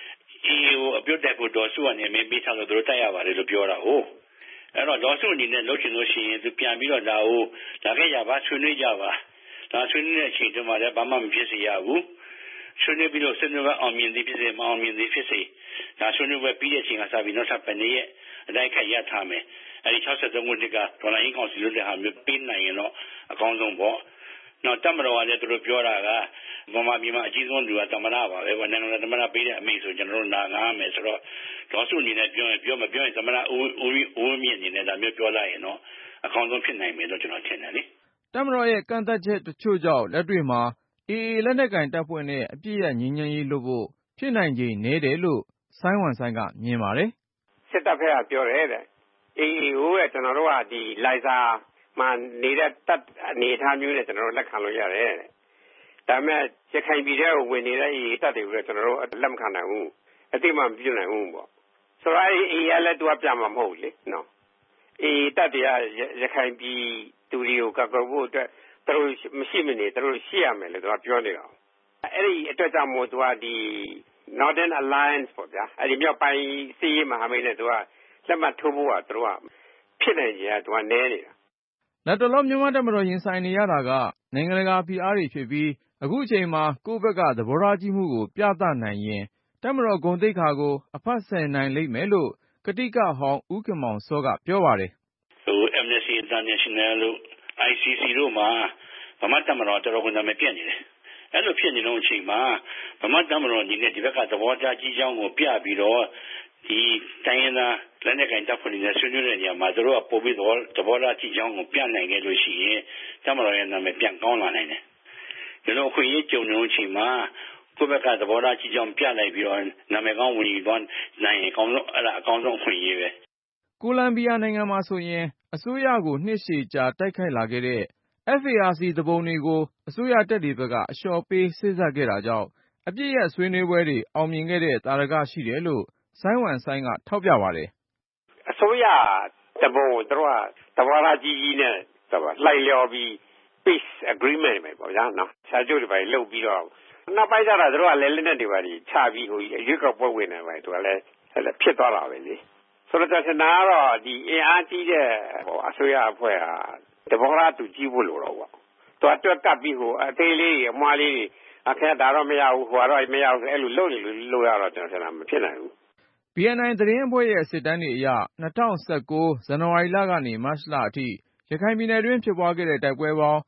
S9: EU အပြုတ်တက်ဖို့ဒေါ်စုကနေမင်းပေးထားလို့သူတို့တိုက်ရပါတယ်လို့ပြောတာဟုတ်။အဲ့တော့ဒေါ်စုအနေနဲ့လှုပ်ချင်လို့ရှိရင်သူပြန်ပြီးတော့ဒါခဲ့ရပါဆွေးနွေးကြပါ။ဒါဆွေးနွေးတဲ့အချိန်တည်းမှာလည်းဘာမှမဖြစ်စေရဘူး။ဆွေးနွေးပြီးတော့ဆွေးနွေးအောင်မြင်သည်ဖြစ်စေမအောင်မြင်သည်ဖြစ်စေဒါဆွေးနွေးပွဲပြီးတဲ့အချိန်ကစပြီးနောက်ထပ်ပတ်နေရဲ့အတိုင်းခက်ရထားမယ်။အဲဒီ63ခုနှစ်ကဒေါ်လာရင်းကောင်စီလို့တဲ့ဟာမျိုးပေးနိုင်ရင်တော့အကောင်းဆုံးပေါ့။နောက်တပ်မတော်ကလည်းသူတို့ပြောတာကဗမာပြည်မှာအကြီးဆုံးလူကသမ္မတပါပဲ။နိုင်ငံတော်သမ္မတပေးတဲ့အမိန့်ဆိုကျွန်တော်တို့နာငားမယ်ဆိုတော့ဒေါ်စုအနေနဲ့ပြောမပြောရင်သမ္မတဦးမြင့်အနေနဲ့ဒါမျိုးပြောလိုက်ရင်တော့အကောင်းဆုံးဖြစ်နိုင်မယ်လို့ကျွန်တော်ထင်တယ်လေ
S6: ။တပ်မတော်ရဲ့ကန့်သက်ချက်တချို့ကြောင့်လက်တွေ့မှာAA လက်နက်ကိုင်တပ်ဖွဲ့နဲ့အပြည့်ရငြိမ်းချမ်းရေးလို့ဖို့ဖြစ်နိုင်ခြေနည်းတယ်လို့ဆိုင်းဝမ်ဆိုင်းကမြင်ပါတယ်
S8: ။စစ်တပ်ဖက်ကပြောတယ်တဲ့။ AA ကိုကျွန်တော်တို့ကဒီလိုင်စာမှာနေတဲ့တပ်အနေထားမျိုးနဲ့ကျွန်တော်တို့လက်ခံလို့ရတယ်တဲ့။ဒါပေမဲ့ရခိုင်ပြည်ထဲကိုဝင်နေတဲ့ AA တပ်တွေကိုကျွန်တော်တို့လက်မခံနိုင်ဘူး။အတိတ်မှမပြုနိုင်ဘူးပေါ့။ဆိုတော့AA ကလည်းသူကပြမှာမဟုတ်လေနော်။ AA တပ်တွေကရခိုင်ပြည်သူတွေကိုကာကွယ်ဖို့အတွက်သူတို့မရှိမနေသူတို့ရှိရမယ်လို့သူကပြောနေတာ။အဲ့ဒီအတွက်ကြောင့်မို့သူကဒီ Northern Alliance ပေါ့ဗျာ။အဲ့ဒီမြောက်ပိုင်းစီးရေးမဟာမိတ်နဲ့သူကလက်မှတ်ထိုးဖို့ကသူကဖြစ်နိုင်ကြသူကနဲနေတာ
S6: ။လက်တလုံးမြန်မာတပ်မတော်ရင်ဆိုင်နေရတာကနိုင်ငံတကာဖိအားတွေဖြစ်ပြီးအခုအချိန်မှာကိုယ့်ဘက်ကသဘောထားကြီးမှုကိုပြသနိုင်ရင်တပ်မတော်ဂုဏ်သိက္ခာကိုအဖတ်ဆယ်နိုင်လိမ့်မယ်လို့ကတိကဟောင်းဦးခင်မောင်စောကပြောပါတယ်
S9: ။ Amnesty International လို့ ICC တို့မှာဗမာတပ်မတော်တော်တော်နာမည်ပြတ်နေတယ်။အဲ့လိုဖြစ်နေတဲ့အချိန်မှာဗမာတပ်မတော်ညီနဲ့ဒီဘက်ကသဘောထားကြီးကြောင်းကိုပြပြီးတော့ဒီတိုင်းရင်းသားလက်နက်ကိုင်တပ်ဖွဲ့တွေနဲ့ဆွေးနွေးတဲ့နေရာမှာတို့ကပို့ပြီးတော့သဘောထားကြီးကြောင်းကိုပြနိုင်ခဲ့လို့ရှိရင်တပ်မတော်ရဲ့နာမည်ပြန်ကောင်းလာနိုင်တယ်။ဒီလိုခွင့်ရကြုံနေတဲ့အချိန်မှာကိုယ့်ဘက်ကသဘောထားကြီးကြောင်းပြလိုက်ပြီးတော့နာမည်ကောင်းဝင်သွားနိုင်ရင်အကောင်းဆုံးခွင့်ရပဲ
S6: ။ကိုလံဘီယာနိုင်ငံမှာဆိုရင်အစိုးရကိုနှစ်ရှည်ကြာတိုက်ခိုက်လာခဲ့တဲ့ FARC သူပုန်တွေကိုအစိုးရတပ်တွေဘက်ကအလျှော့ပေးစေ့စပ်ခဲ့တာကြောင့်အပြည့်ရဲ့ဆွေးနွေးပွဲတွေအောင်မြင်ခဲ့တဲ့သာဓကရှိတယ်လို့ဆိုင်းဝမ်ဆိုင်းကထောက်ပြပါတယ်
S8: ။အစိုးရတပုံတို့ကသဘောထားကြီးနဲ့လိုက်လျော်ပြီး peace agreement ပဲပေါ့ဗျာနော်။စာချုပ်တွေပဲလုပ်ပြီးတော့နောက်ပိုင်းကျတော့တို့ကလည်းလက်နက်တွေပါချပြီးရွေးကောက်ပွဲဝင်နေပါသူကလည်းဖြစ်သွားတာပဲလေ။ဆိုတော့ကျွန်တော်ကတော့ဒီအင်အားကြီးတဲ့အစိုးရအဖွဲ့ဟာတဘောထားသူကြီးဖို့လို့တော့ပေါ့။သူအတွက်ကပ်ပြီးအသေးလေးအမွှားလေးအခက်ဒါတော့မရဘူးဟိုကတော့မရဘူးအဲ့လိုလုပ်နေလို့ရတော့ကျွန်တော်ထင်တာမဖြစ်နိုင်ဘူး
S6: ။ BNI သတင်းအဖွဲ့ရဲ့စစ်တမ်းတွေအရ2019ဇန်နဝါရီလကနေမတ်လအထိရခိုင်ပြည်နယ်တွင်းဖြစ်ပွားခဲ့တဲ့တိုက်ပွဲပေါင်း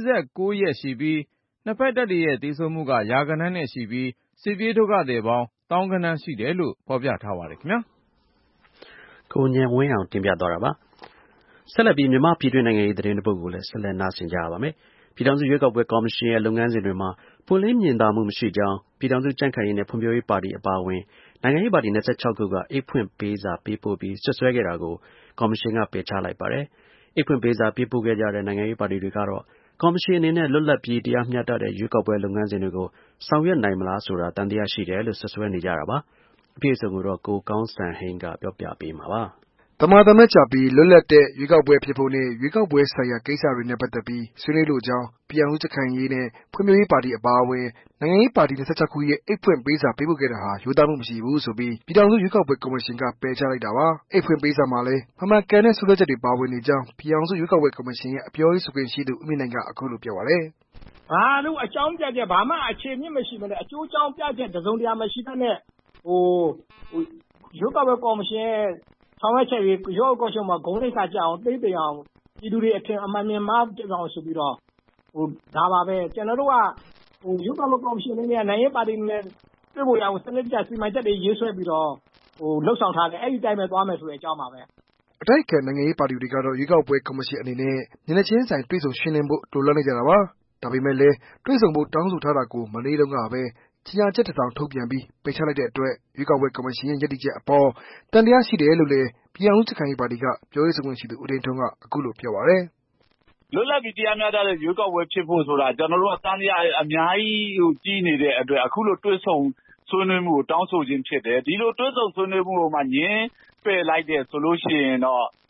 S6: 49ရက်ရှိပြီးနှစ်ဖက်တပ်တွေရဲ့သေဆုံးမှုကရာဂဏန်းနဲ့ရှိပြီးစစ်ပြေးဒုက္ခသည်ပေါင်းသောင်းဂဏန်းရှိတယ်လို့ဖော်ပြထားပါတယ်ခင်ဗျာ
S2: ကိုဉာဏ်ဝင်းအောင်တင်ပြသွားတာပါဆက်လက်ပြီးမြန်မာပြည်တွင်းနိုင်ငံရေးသတင်းတစ်ပုဒ်ကိုလည်းဆက်လက်နားဆင်ကြရပါမယ်ပြည်ထောင်စုရွေးကောက်ပွဲကော်မရှင်ရဲ့လုပ်ငန်းစဉ်တွေမှာပွင့်လင်းမြင်သာမှုမရှိကြောင်းပြည်ထောင်စုကြံ့ခိုင်ရေးနဲ့ဖွံ့ဖြိုးရေးပါတီအပါအဝင်နိုင်ငံရေးပါတီ26ခုကအိတ်ဖွင့်ပေးစာပေးပို့ပြီးဆွတ်စွဲခဲ့တာကိုကော်မရှင်ကပယ်ချလိုက်ပါတယ်အိတ်ဖွင့်ပေးစာပေးပို့ခဲ့ကြတဲ့နိုင်ငံရေးပါတီတွေကတော့ကော်မရှင်အနေနဲ့လွတ်လပ်ပြီးတရားမျှတတဲ့ရွေးကောက်ပွဲလုပ်ငန်းစဉ်တွေကိုဆောင်ရွက်နိုင်မလားဆိုတာသံသယရှိတယ်လို့ဆွတ်စွဲနေကြတာပါအပြည့်အစုံကိုတော့ကိုကောင်းစံဟိန်းကပြောပြပေးမှာပါ
S10: သမာသမတ်ချပြီးလွတ်လပ်တဲ့ရွေးကောက်ပွဲဖြစ်ဖို့နဲ့ရွေးကောက်ပွဲဆိုင်ရာကိစ္စတွေနဲ့ပတ်သက်ပြီးဆွေးနွေးလိုကြောင်းပြည်ထောင်စုကြံ့ခိုင်ရေးနဲ့ဖွံ့ဖြိုးရေးပါတီအပါအဝင်နိုင်ငံရေးပါတီ26ခုရဲ့အိတ်ဖွင့်ပေးစာပေးပို့ခဲ့တာဟာရိုးသားမှုမရှိဘူးဆိုပြီးပြည်ထောင်စုရွေးကောက်ပွဲကော်မရှင်ကပယ်ချလိုက်တာပါအိတ်ဖွင့်ပေးစာမှာလည်းမမှန်ကန်တဲ့ဆိုလွှဲချက်တွေပါဝင်နေကြောင်းပြည်ထောင်စုရွေးကောက်ပွဲကော်မရှင်ရဲ့အပြောရေးဆိုခွင့်ရှိသူဦးမြင့်နိုင်ကအခုလိုပြောပါတယ်
S11: ဘာလို့အကြောင်းပြချက်ဘာမှအခြေမြင့်မရှိမနဲ့အကျိုးအကြောင်းပြချက်တစုံတရာမရှိတဲ့နဲ့ရွေးကောက်ပွဲကော်မရှင်ဆောင်ရွက်ချက်တွေရောကော်ရှင်မှာဂုဏ်သိက္ခာကြအောင်သိသိအောင်ပြည်သူတွေအထင်အမှန်မြင်မှပြောင်းဆိုပြီးတော့ဒါပါပဲကျွန်တော်တို့ကရွေးကောက်ပွဲကော်မရှင်နဲ့နိုင်ငံပါတီနဲ့တွေ့ဖို့ရအောင်စနစ်တကျစီမံချက်တွေရေးဆွဲပြီးတော့လှုပ်ဆောင်ထားတယ်အဲ့ဒီတိုင်းပဲသွားမယ်ဆိုတဲ့အကြောင်းပါပဲ
S10: အတိုက်အခံနိုင်ငံရေးပါတီတွေကတော့ရွေးကောက်ပွဲကော်မရှင်အနေနဲ့မျက်နှာချင်းဆိုင်တွေ့ဆုံရှင်းလင်းဖို့လိုလားနေကြတာပါဒါပေမဲ့လည်းတွေ့ဆုံဖို့တောင်းဆိုထားတာကိုမနေ့တုန်းကပဲကြေညာချက်တစ်စောင်ထုတ်ပြန်ပြီးပယ်ချလိုက်တဲ့အတွက်ရွေးကောက်ပွဲကော်မရှင်ရဲ့ရည်တည်ချက်အပေါ်တန်တရားရှိတယ်လို့လည်းပြည်အောင်စုကြံ့ခိုင်ရေးပါတီကပြောရေးဆိုခွင့်ရှိသူဦးတင်ထွန်းကအခုလိုပြောပါတယ်
S12: လွတ်လပ်ပြီးတရားမျှတတဲ့ရွေးကောက်ပွဲဖြစ်ဖို့ဆိုတာကျွန်တော်တို့ကတန်တရားအများကြီးကြီးနေတဲ့အတွက်အခုလိုတွေ့ဆုံဆွေးနွေးမှုကိုတောင်းဆိုခြင်းဖြစ်တယ်ဒီလိုတွေ့ဆုံဆွေးနွေးမှုကိုမှညင်းပယ်လိုက်တဲ့ဆိုလို့ရှိရင်တော့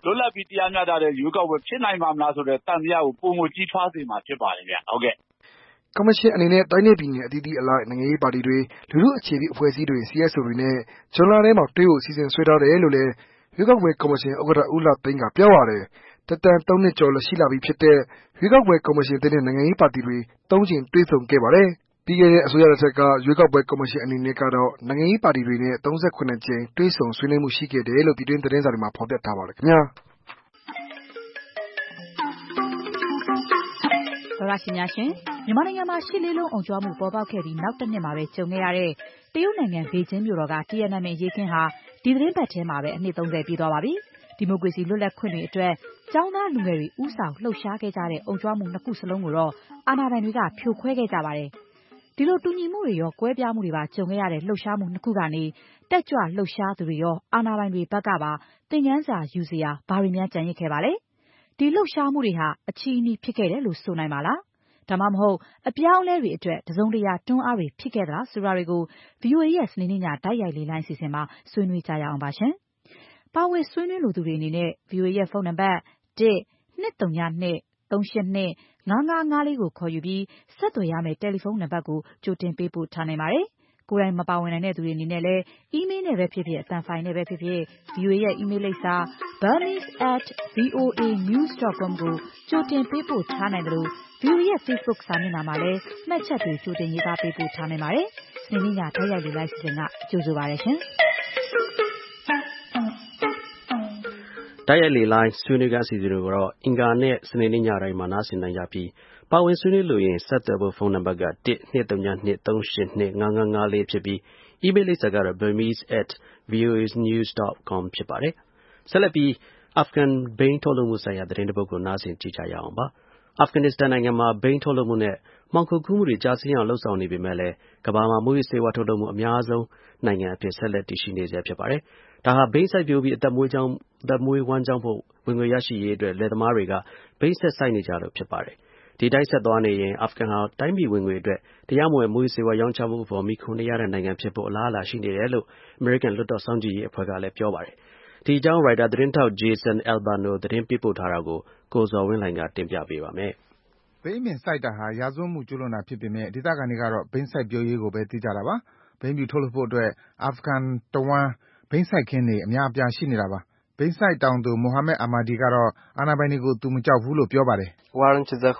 S12: လွတ်လပ်ပြီးတရားမျှတတဲ့ရွေးကောက်ပွဲဖြစ်နိုင်မှာမလားဆိုတဲ့တန်တရားကိုပုံမကြီးထွားစေမှာဖြစ်ပါတယ်ဗျ။ဟုတ်ကဲ့
S10: ကော်မရှင်အနေနဲ့တိုင်းနယ်ပြည်နယ်အသီးသီးအလိုက်နိုင်ငံရေးပါတီတွေလူထုအခြေပြုအဖွဲ့အစည်းတွေ CSO တွေနဲ့ဇွန်လထဲမှာတွေ့ဖို့စီစဉ်ဆွဲထားတယ်လို့လည်းရွေးကောက်ပွဲကော်မရှင်ဥက္ကဋ္ဌဦးလှသိန်းကပြောပါတယ်။သက်တမ်း3နှစ်ကျော်ရှိလာပြီဖြစ်တဲ့ရွေးကောက်ပွဲကော်မရှင်တဲ့နိုင်ငံရေးပါတီတွေ3ကြိမ်တွေ့ဆုံခဲ့ပါတယ်။ပြီးခဲ့တဲ့အစိုးရလက်ထက်ကရွေးကောက်ပွဲကော်မရှင်အနေနဲ့ကတော့နိုင်ငံရေးပါတီတွေနဲ့38ကြိမ်တွေ့ဆုံဆွေးနွေးမှုရှိခဲ့တယ်လို့ပြည်တွင်းသတင်းစာတွေမှာဖော်ပြထားပါတယ်ခင်ဗျာ။
S13: ဘာသာရှင်များရှင်မြန်မာနိုင်ငံမှာရှစ်လေးလုံးအောင်ကြွားမှုပေါ်ပေါက်ခဲ့ပြီးနောက်တစ်နှစ်မှာပဲကြုံခဲ့ရတဲ့တရုတ်နိုင်ငံဘေကျင်းမြို့တော်ကတီယန်နန်မင်ရေးခင်းဟာဒီသတင်းပတ်ထဲမှာပဲအနှစ်30ပြည့်သွားပါပြီ။ဒီမိုကရေစီလွတ်လပ်ခွင့်တွေအတွက်ကျောင်းသားလူငယ်တွေဦးဆောင်လှုပ်ရှားခဲ့ကြတဲ့အောင်ကြွားမှုနှစ်ခုစလုံးကိုတော့အာဏာပိုင်တွေကဖြိုခွဲခဲ့ကြပါတယ်။ဒီလိုတူညီမှုတွေရောကွဲပြားမှုတွေပါကြုံခဲ့ရတဲ့လှုပ်ရှားမှုနှစ်ခုကနေတက်ကြွလှုပ်ရှားသူတွေရောအာဏာပိုင်တွေဘက်ကပါသင်ခန်းစာယူစရာဘာတွေများကြံရစ်ခဲ့ပါလဲ။ဒီလှုပ်ရှားမှုတွေဟာအချီးအနှီးဖြစ်ခဲ့တယ်လို့ဆိုနိုင်ပါလား။ဒါမှမဟုတ်အပြောင်းအလဲတွေအတွက်တစုံတရာတွန်းအားတွေဖြစ်ခဲ့သလားဆိုတာတွေကို VOA ရဲ့စနေနေ့ညတိုက်ရိုက်လေ့လာအစီအစဉ်မှာဆွေးနွေးကြရအောင်ပါရှင်။ပါဝင်ဆွေးနွေးလိုသူတွေအနေနဲ့ VOA ရဲ့ဖုန်းနံပါတ် 1-232-382-5554 ကိုခေါ်ယူပြီးဆက်သွယ်ရမယ့်တယ်လီဖုန်းနံပါတ်ကိုကြိုတင်ပေးပို့ထားနိုင်ပါတယ်။ကိုယ်တိုင်မပါဝင်နိုင်တဲ့သူတွေအနေနဲ့လည်းအီးမေးလ်နဲ့ပဲဖြစ်ဖြစ်အသံဖိုင်နဲ့ပဲဖြစ်ဖြစ် VOA ရဲ့အီးမေးလ်လိပ်စာ burmese@voanews.com ကိုကြိုတင်ပေးပို့ထားနိုင်တယ်လို့VOA ရဲ့ Facebook စာမျက်နှာမှာလည်းမှတ်ချက်တွေကြိုတင်ရေးသားပေးပို့ထားနိုင်ပါတယ်။စနေနေ့ညတိုက်ရိုက်လေ့လာစီစဉ်ကကြိုဆိုပါရရှင်။
S2: တိုက်ရိုက်လေလိုင်းဆွေးနွေးကအစီအစဉ်တွေကိုတော့အင်္ဂါနဲ့စနေနေ့ညတိုင်းမှာနားဆင်နိုင်ကြပြီးပါဝင်ဆွေးနွေးလို့ရင်ဆက်သွယ်ဖို့ဖုန်းနံပါတ်က 1-232-382-5554 ဖြစ်ပြီး email လိပ်စာကတော့ burmese@voanews.com ဖြစ်ပါတယ်။ဆက်လက်ပြီးအာဖဂန်ဘိန်းထုတ်လုပ်မှုဆိုင်ရာသတင်းတစ်ပုဒ်ကိုနားဆင်ကြည့်ကြရအောင်ပါ။အာဖဂန်နစ္စတန်နိုင်ငံမှာဘိန်းထုတ်လုပ်မှုနဲ့မှောင်ခိုကူးမှုတွေကျဆင်းအောင်လုပ်ဆောင်နေပေမဲ့လည်းကမ္ဘာမှာမူးယစ်ဆေးဝါးထုတ်လုပ်မှုအများဆုံးနိုင်ငံအဖြစ်ဆက်လက်တည်ရှိနေဆဲဖြစ်ပါတယ်။ဒါဟာဘိန်းစိုက်ပျိုးပြီးအသက်မွေးဝမ်းကျောင်းဖို့ဝင်ငွေရရှိရေးအတွက်လယ်သမားတွေကဘိန်းဆက်စိုက်နေကြလို့ဖြစ်ပါတယ်။ဒီတိုင်းဆက်သွားနေရင်အာဖဂန်ဟာတိုင်းပြည်ဝင်ငွေအတွက်တရားမဝင်မူးယစ်ဆေးဝါးရောင်းချမှုအပေါ်မိခိုနေရတဲ့နိုင်ငံဖြစ်ဖို့အလားအလာရှိနေတယ်လို့အမေရိကန်လွှတ်တော်စောင့်ကြည့်ရေးအဖွဲ့ကလည်းပြောပါတယ်။ဒီအကြောင်းရိုက်တာသတင်းထောက် Jason Albano သတင်းပေးပို့ထားတာကိုကိုဇော်ဝင်းလှိုင်ကတင်ပြပေးပါမယ်
S14: ။ဘိန်းပင်စိုက်တာဟာရာဇဝတ်မှုကျူးလွန်တာဖြစ်ပေမဲ့ဒေသခံတွေကတော့ဘိန်းစိုက်ပျိုးရေးကိုပဲသိကြတာပါ။ဘိန်းဖြူထုတ်လုပ်ဖို့အတွက်အာဖဂန်တဝန်းဘိန်းစိုက်ခင်းတွေအများအပြားရှိနေတာပါ။ဘိန်းစိုက်တောင်သူ Mohammed Ahmadi ကတော့အာဏာပိုင်တွေကိုသူမကြောက်ဘူးလို့ပြောပါတယ်။
S15: "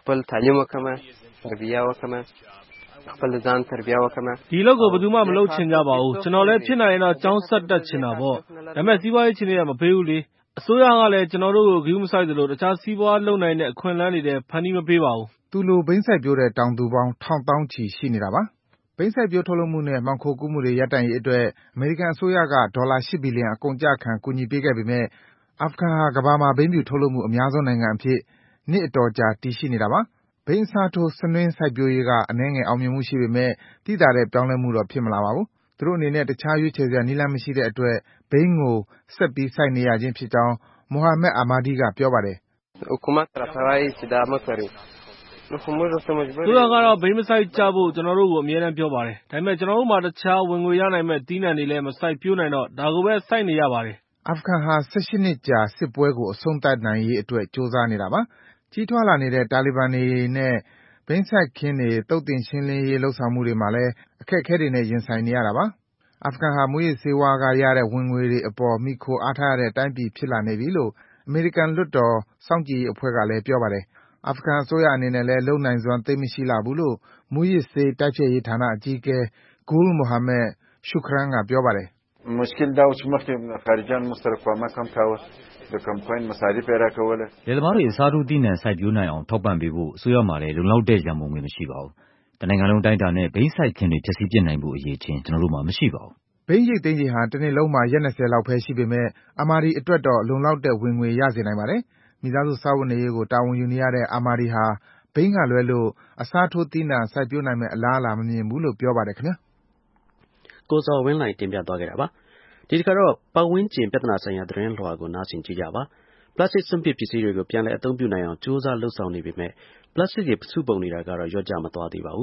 S15: ဒီအလုပ်ကိုဘယ်သူမှမလုပ်ချင်ကြပါဘူး။ကျွန်တော်လည်းဖြစ်နိုင်ရင်တော့ကျောင်းဆက်တက်ချင်တာပေါ့။ဒါပေမဲ့စီးပွားရေးအခြေအနေကမပေးဘူးလေ။အစိုးရကလည်းကျွန်တော်တို့ကိုဂရုမစိုက်သလိုတခြားစီးပွားလုပ်နိုင်တဲ့အခွင့်အလမ်းတွေလည်းဖန်တီးမပေးပါဘူး။
S14: " သူလိုဘိန်းစိုက်ပျိုးတဲ့တောင်သူပေါင်းထောင်သောင်းချီရှိနေတာပါ။ဘိန်းစိုက်ပျိုးထုတ်လုပ်မှုနဲ့မှောင်ခိုကူးမှုတွေရပ်တန့်ရေးအတွက်အမေရိကန်အစိုးရကဒေါ်လာ8ဘီလီယံအကုန်အကျခံကူညီပေးခဲ့ပေမဲ့အာဖဂန်ဟာကမ္ဘာမှာဘိန်းဖြူထုတ်လုပ်မှုအများဆုံးနိုင်ငံအဖြစ်နှစ်အတော်ကြာတည်ရှိနေတာပါ။ဘိန်းအစားထိုးစနွင်းစိုက်ပျိုးရေးကအနည်းငယ်အောင်မြင်မှုရှိပေမဲ့သိသာတဲ့ပြောင်းလဲမှုတော့ဖြစ်မလာပါဘူး။သူတို့အနေနဲ့တခြားရွေးချယ်စရာနည်းလမ်းမရှိတဲ့အတွက်ဘိန်းကိုဆက်ပြီးစိုက်နေရခြင်းဖြစ်ကြောင်း Mohammed Ahmadi ကပြောပါတယ်။
S15: "အစိုးရကတော့ဘိန်းမစိုက်ကြဖို့ကျွန်တော်တို့ကိုအမြဲတမ်းပြောပါတယ်။ဒါပေမဲ့ကျွန်တော်တို့မှာတခြားဝင်ငွေရနိုင်မဲ့သီးနှံတွေလည်းမစိုက်ပျိုးနိုင်တော့ဒါကိုပဲစိုက်နေရပါတယ်။
S14: " အာဖဂန်ဟာ18နှစ်ကြာစစ်ပွဲကိုအဆုံးသတ်နိုင်ရေးအတွက်ကြိုးစားနေတာပါ။ကြီးထွားလာနေတဲ့တာလီဘန်တွေနဲ့ဘိန်းစိုက်ခင်းတွေသုတ်သင်ရှင်းလင်းရေးလုပ်ဆောင်မှုတွေမှာလည်းအခက်အခဲတွေနဲ့ရင်ဆိုင်နေရတာပါ။အာဖဂန်ဟာမူးယစ်ဆေးဝါးကရတဲ့ဝင်ငွေတွေအပေါ်မှီခိုအားထားရတဲ့တိုင်းပြည်ဖြစ်လာနေပြီလို့အမေရိကန်လွှတ်တော်စောင့်ကြည့်ရေးအဖွဲ့ကလည်းပြောပါတယ်။အာဖဂန်အစိုးရအနေနဲ့လည်းလုပ်နိုင်စွမ်းသိပ်မရှိလှဘူးလို့မူးယစ်ဆေးတိုက်ဖျက်ရေးဌာနအကြီးအကဲ Gul Mohammad Shukran ကပြောပါတယ်။
S16: "လယ်သမားတွေအစားထိုးသီးနှံစိုက်ပျိုးနိုင်အောင်ထောက်ပံ့ပေးဖို့အစိုးရမှာလည်းလုံလောက်တဲ့ရန်ပုံငွေမရှိပါဘူး။တနိုင်ငံလုံးအတိုင်းအတာနဲ့ဘိန်းစိုက်ခင်းတွေဖျက်ဆီးပစ်နိုင်ဖို့အရည်အချင်းကျွန်တော်တို့မှာမရှိပါဘူး။
S14: " ဘိန်းရိတ်သိမ်းခြေဟာတနှစ်လုံးမှာရက်20လောက်ပဲရှိပေမဲ့ Ahmadi အတွက်တော့လုံလောက်တဲ့ဝင်ငွေရစေနိုင်ပါတယ်။မိသားစုစားဝတ်နေရေးကိုတာဝန်ယူနေရတဲ့ Ahmadi ဟာဘိန်းကလွဲလို့အစားထိုးသီးနှံစိုက်ပျိုးနိုင်မဲ့အလားအလာမမြင်ဘူးလို့ပြောပါတယ်ခင်ဗျာ
S2: ။ကိုဇော်ဝင်းလှိုင်တင်ပြသွားခဲ့တာပါ။ဒီတစ်ခါတော့ပတ်ဝန်းကျင်ပြဿနာဆိုင်ရာသတင်းလွှာကိုနားဆင်ကြည့်ကြပါ။ပလတ်စတစ်စွန့်ပစ်ပစ္စည်းတွေကိုပြန်လည်အသုံးပြုနိုင်အောင်ကြိုးစားလုပ်ဆောင်နေပေမဲ့ပလတ်စတစ်တွေစုပုံနေတာကတော့လျော့ကျမသွားသေးပါဘူး။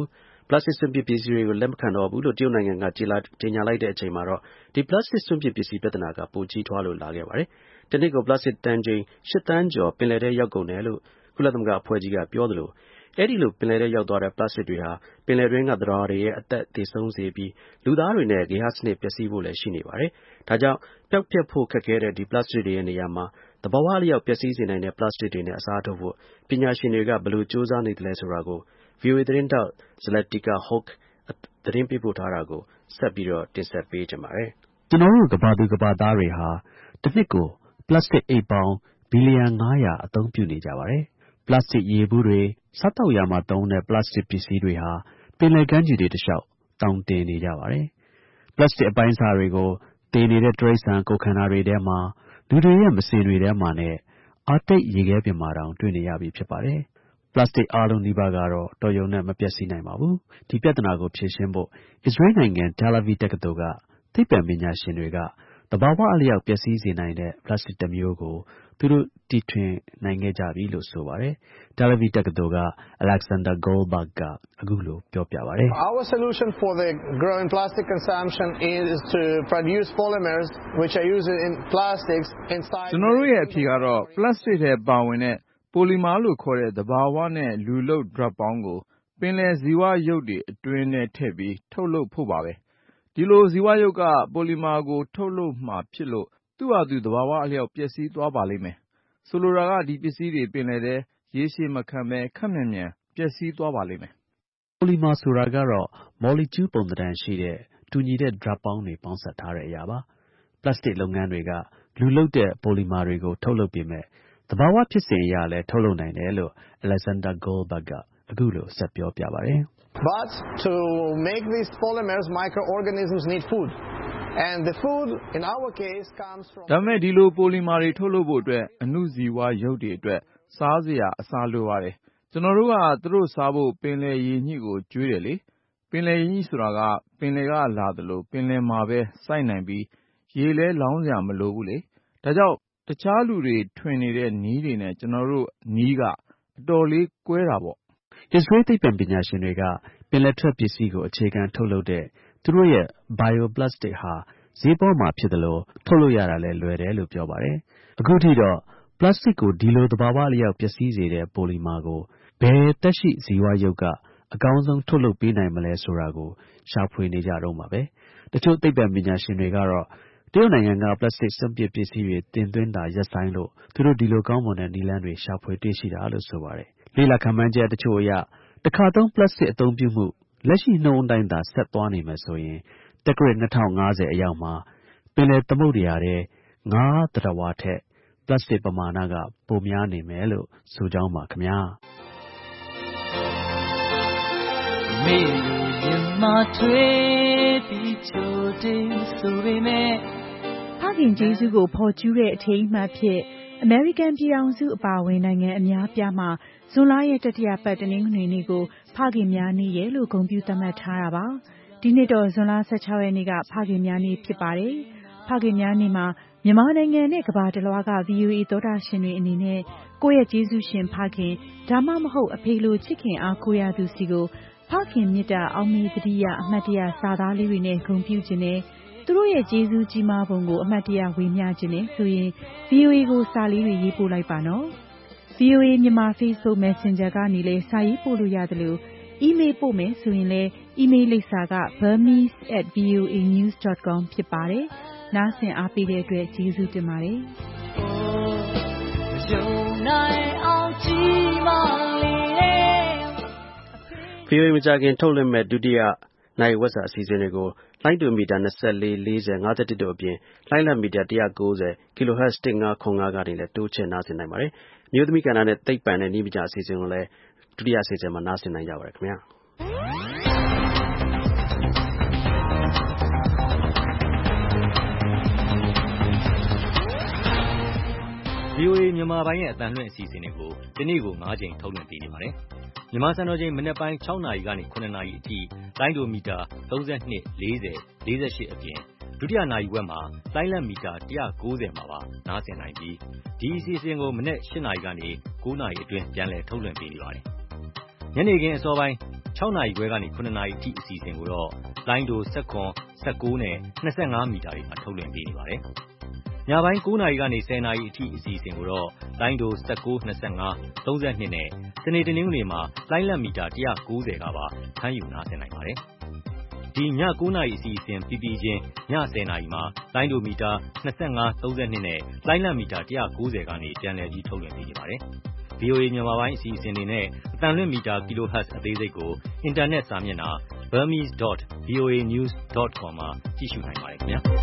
S2: ပလတ်စတစ်စွန့်ပစ်ပစ္စည်းတွေကိုလက်မခံတော့ဘူးလို့တရုတ်နိုင်ငံကကြေညာလိုက်တဲ့အချိန်မှာတော့ဒီပလတ်စတစ်စွန့်ပစ်ပစ္စည်းပြဿနာကပိုကြီးထွားလို့လာခဲ့ပါတယ်။တစ်နှစ်ကိုပလတ်စတစ်တန်ချိန်8 သန်းကျော်ပင်လယ်ထဲရောက်ကုန်တယ်လို့ကုလသမဂ္ဂအဖွဲ့ကြီးကပြောသလိုအဲဒီလိုပင်လယ်ထဲရောက်သွားတဲ့ပလတ်စတစ်တွေဟာပင်လယ်တွင်းကသတ္တဝါတွေရဲ့အသက်သေဆုံးစေပြီးလူသားတွေနဲ့ဂေဟစနစ်ပျက်စီးဖို့လည်းရှိနေပါတယ်။ဒါကြောင့်ပျောက်ပျက်ဖို့ခက်ခဲတဲ့ဒီပလတ်စတစ်တွေရဲ့နေရာမှာသဘာဝအလျောက်ပျက်စီးစေနိုင်တဲ့ပလတ်စတစ်တွေနဲ့အစားထိုးဖို့ပညာရှင်တွေကဘယ်လိုကြိုးစားနေသလဲဆိုတာကို VOA သတင်းထောက် Zlatica Hoke သတင်းပေးပို့ထားတာကိုဆက်ပြီးတော့တင်ဆက်ပေးချင်ပါတယ်။ ကျွန်တော်တို့ကမ္ဘာသူကမ္ဘာသားတွေဟာတစ်နှစ်ကိုပလတ်စတစ်အိတ်ပေါင်းဘီလီယံ900အသုံးပြုနေကြပါတယ်။ပလတ်စတစ်ရေဘူးတွေစားသောက်ရာမှာသုံးတဲ့ပလတ်စတစ်ပစ္စည်းတွေဟာပင်လယ်ကမ်းခြေတွေတစ်လျှောက်တောင်တင်နေကြပါတယ်။ပလတ်စတစ်အပိုင်းအစတွေကိုသေနေတဲ့တိရစ္ဆာန်ကိုယ်ခန္ဓာတွေထဲမှာလူတွေရဲ့မစင်တွေထဲမှာနဲ့အာတိတ်ရေခဲပြင်မှာတောင်တွေ့နေရပြီဖြစ်ပါတယ်။ပလတ်စတစ်အားလုံးနီးပါးကတော့တော်ရုံနဲ့မပျက်စီးနိုင်ပါဘူး။ဒီပြဿနာကိုဖြေရှင်းဖို့အစ္စရေးနိုင်ငံ Tel Aviv တက္ကသိုလ်ကသိပ္ပံပညာရှင်တွေကသဘာဝအလျောက်ပျက်စီးစေနိုင်တဲ့ပလတ်စတစ်တစ်မျိုးကိုသူတို့တီထွင်နိုင်ခဲ့ကြပြီလို့ဆိုပါတယ်။ Tel Aviv တက္ကသိုလ်က Alexander Goldberg ကအခုလိုပြောပြပါတယ်။
S17: Our solution for the growing plastic consumption is to produce polymers which are used in plastics inside
S6: ကျွန်တော်တို့ရဲ့အဖြေကတော့ပလတ်စတစ်ထဲပါဝင်တဲ့ပိုလီမာလို့ခေါ်တဲ့သဘာဝနဲ့လူလုပ် drug ပေါင်းကိုပင်လယ်ဇီဝရုပ်တွေအတွင်းထဲထည့်ပြီးထုတ်လုပ်ဖို့ပါပဲ။ဒီလိုဇီဝရုပ်ကပိုလီမာကိုထုတ်လုပ်မှာဖြစ်လို့သူ့ဟာသူသဘာဝအလျောက်ပျက်စီးသွားပါလိမ့်မယ်။ဆိုလိုတာကဒီပစ္စည်းတွေပင်လယ်ထဲရေရှည်မခံဘဲခပ်မြန်မြန်ပျက်စီးသွားပါလိမ့်မယ်
S2: ။ပိုလီမာဆိုတာကတော့မော်လီကျူးပုံသဏ္ဍာန်ရှိတဲ့တူညီတဲ့ drug ပေါင်းတွေပေါင်းစပ်ထားတဲ့အရာပါ။ပလတ်စတစ်လုပ်ငန်းတွေကလူလုပ်တဲ့ပိုလီမာတွေကိုထုတ်လုပ်ပေမဲ့သဘာဝဖြစ်စဉ်အရလည်းထုတ်လုပ်နိုင်တယ်လို့ Alexander Goldberg ကအခုလိုဆက်ပြောပြပါတယ်။
S17: But to make these polymers microorganisms need food and the food in our case comes from
S6: ဒါပေမဲ့ဒီလိုပိုလီမာတွေထုတ်လုပ်ဖို့အတွက်အဏုဇီဝရုပ်တွေအတွက်စားစရာအစာလိုပါတယ်။ကျွန်တော်တို့ကသူတို့စားဖို့ပင်လယ်ရေညှိကိုကျွေးတယ်လေ။ပင်လယ်ရေညှိဆိုတာကပင်လယ်ကလာသလိုပင်လယ်မှာပဲစိုက်နိုင်ပြီးရေလဲလောင်းစရာမလိုဘူးလေ။ဒါကြောင့်တခြားလူတွေထွင်နေတဲ့နည်းတွေနဲ့ကျွန်တော်တို့နည်းကအတော်လေးကွဲတာပေါ့
S2: ။အစ္စရေးသိပ္ပံပညာရှင်တွေကပင်လယ်ထွက်ပစ္စည်းကိုအခြေခံထုတ်လုပ်တဲ့သူတို့ရဲ့ bioplastic ဟာဈေးပေါမှာဖြစ်သလိုထုတ်လုပ်ရတာလည်းလွယ်တယ်လို့ပြောပါတယ်။အခုထိတော့ပလတ်စတစ်ကိုဒီလိုသဘာဝအလျောက်ပျက်စီးစေတဲ့ပိုလီမာကိုဘယ်သက်ရှိဇီဝရုပ်ကအကောင်းဆုံးထုတ်လုပ်ပေးနိုင်မလဲဆိုတာကိုရှာဖွေနေကြတော့မှာပဲ။တချို့သိပ္ပံပညာရှင်တွေကတော့တရုတ်နိုင်ငံကပလတ်စတစ်စွန့်ပစ်ပစ္စည်းတွေတင်သွင်းတာရပ်ဆိုင်းလို့သူတို့ဒီလိုကောင်းမွန်တဲ့နည်းလမ်းတွေရှာဖွေတွေ့ရှိတာလို့ဆိုပါတယ်။လေ့လာခန့်မှန်းချက်တချို့အရတစ်ခါသုံးပလတ်စတစ်အသုံးပြုမှုလက်ရှိနှုန်းအတိုင်းသာဆက်သွားနေမယ်ဆိုရင်တက္ကရာ2050အရောက်မှာပင်လယ်သမုဒ္ဒရာထဲငါးသတ္တဝါထက်ပလတ်စတစ်ပမာဏကပိုများနေမယ်လို့ဆိုကြောင်းပါခင်ဗျာမေလူရင်မထွေးပြီးချိုတင်ဆိုပေမဲ့
S13: ဖခင်ကျေးဇူးကိုဖော်ကျူးတဲ့အထိမ်းအမှတ်ဖြစ်အမေရိကန်ပြည်ထောင်စုအပါအဝင်နိုင်ငံအများပြားမှာဇွန်လရဲ့တတိယပတ်တနင်္ဂနွေနေ့ကိုဖခင်များနေ့ရဲ့လို့ဂုဏ်ပြုသတ်မှတ်ထားတာပါ။ဒီနှစ်တော့ဇွန်လ16ရက်နေ့ကဖခင်များနေ့ဖြစ်ပါတယ်။ဖခင်များနေ့မှာမြန်မာနိုင်ငံနဲ့ကမ္ဘာတစ်လွှားက VOA သောတာရှင်တွေအနေနဲ့ကိုယ့်ရဲ့ကျေးဇူးရှင်ဖခင်ဒါမှမဟုတ်အဖေလိုချစ်ခင်အားကိုးရသူစီကိုဖခင်မေတ္တာအောက်မေ့သတိရအမှတ်တရစာသားလေးတွေနဲ့ဂုဏ်ပြုခြင်းနဲ့သူတို့ရဲ့ကျေးဇူးကြီးမားပုံကိုအမှတ်တရဝေမျှခြင်းနဲ့ဆိုရင် VOA ကိုစာလေးတွေရေးပို့လိုက်ပါနော်။ VOA မြန်မာ Facebook Messenger ကနေလည်းစာရေးပို့လို့ရတယ်လို့ email ပို့မယ်ဆိုရင်လည်း email လိပ်စာက burmese@voanews.com ဖြစ်ပါတယ်။နားဆင်အားပေးတဲ့အတွက်ကျေးဇူးတင်ပါတယ်။
S2: VOA မကြခင်ထုတ်လွှင့်မဲ့ဒုတိယနိုင်ဝက်စာအစီအစဉ်တွေကိုလိုင်းတူမီတာ24 40 51တို့အပြင်လိုင်းလံမီတာ190 kHz 1505ကနေလည်းတိုးချဲ့နားဆင်နိုင်ပါတယ်။မျိုးသမီးကဏ္ဍနဲ့သိပ္ပံနဲ့နည်းပညာအစီအစဉ်ကိုလည်းဒုတိယအစီအစဉ်မှာနားဆင်နိုင်ကြပါတယ်ခင်ဗျာ။
S16: VOA မြန်မာပိုင်းရဲ့အသံလွှင့်အစီအစဉ်တွေကိုဒီနေ့ကို9ကြိမ်ထုတ်လွှင့်ပေးနေပါတယ်။မြန်မာစံတော်ချိန်မနက်ပိုင်း6နာရီကနေ9နာရီအထိလိုင်းဒိုမီတာ32 40 48အပြင်ဒုတိယနာရီဝက်မှာလိုင်းလံမီတာ190မှာပါနားဆင်နိုင်ပြီးဒီအစီအစဉ်ကိုမနက်8နာရီကနေ9နာရီအတွင်းပြန်လည်ထုတ်လွှင့်ပေးနေပါတယ်။ညနေခင်းအစောပိုင်း 6 နာရီခွဲကနေ 9 နာရီအထိအစီအစဉ်ကိုတော့လိုင်းဒို 19, 19 နဲ့ 25 မီတာတွေမှာထုတ်လွှင့်ပေးနေပါတယ်။ညပိုင်း 9 နာရီကနေ 10 နာရီအထိအစီအစဉ်ကိုတော့လိုင်းဒို 19, 25, 32 နဲ့စနေတနင်္ဂနွေမှာလိုင်းလတ်မီတာ190ကပါဖမ်းယူနားဆင်နိုင်ပါတယ်။ဒီည 9 နာရီအစီအစဉ်ပြီးပြီးချင်းည 10 နာရီမှာလိုင်းဒိုမီတာ25, 32နဲ့လိုင်းလတ်မီတာ190ကနေပြန်လည်ပြီးထုတ်လွှင့်ပေးနေပါတယ်။ VOA မြန်မာပိုင်းအစီအစဉ်တွေနဲ့အသံလွှင့်မီတာ kilohertz အသေးစိတ်ကိုအင်တာနက်စာမျက်နှာ burmese.voanews.com မှာကြည့်ရှုနိုင်ပါတယ်ခင်ဗျာ။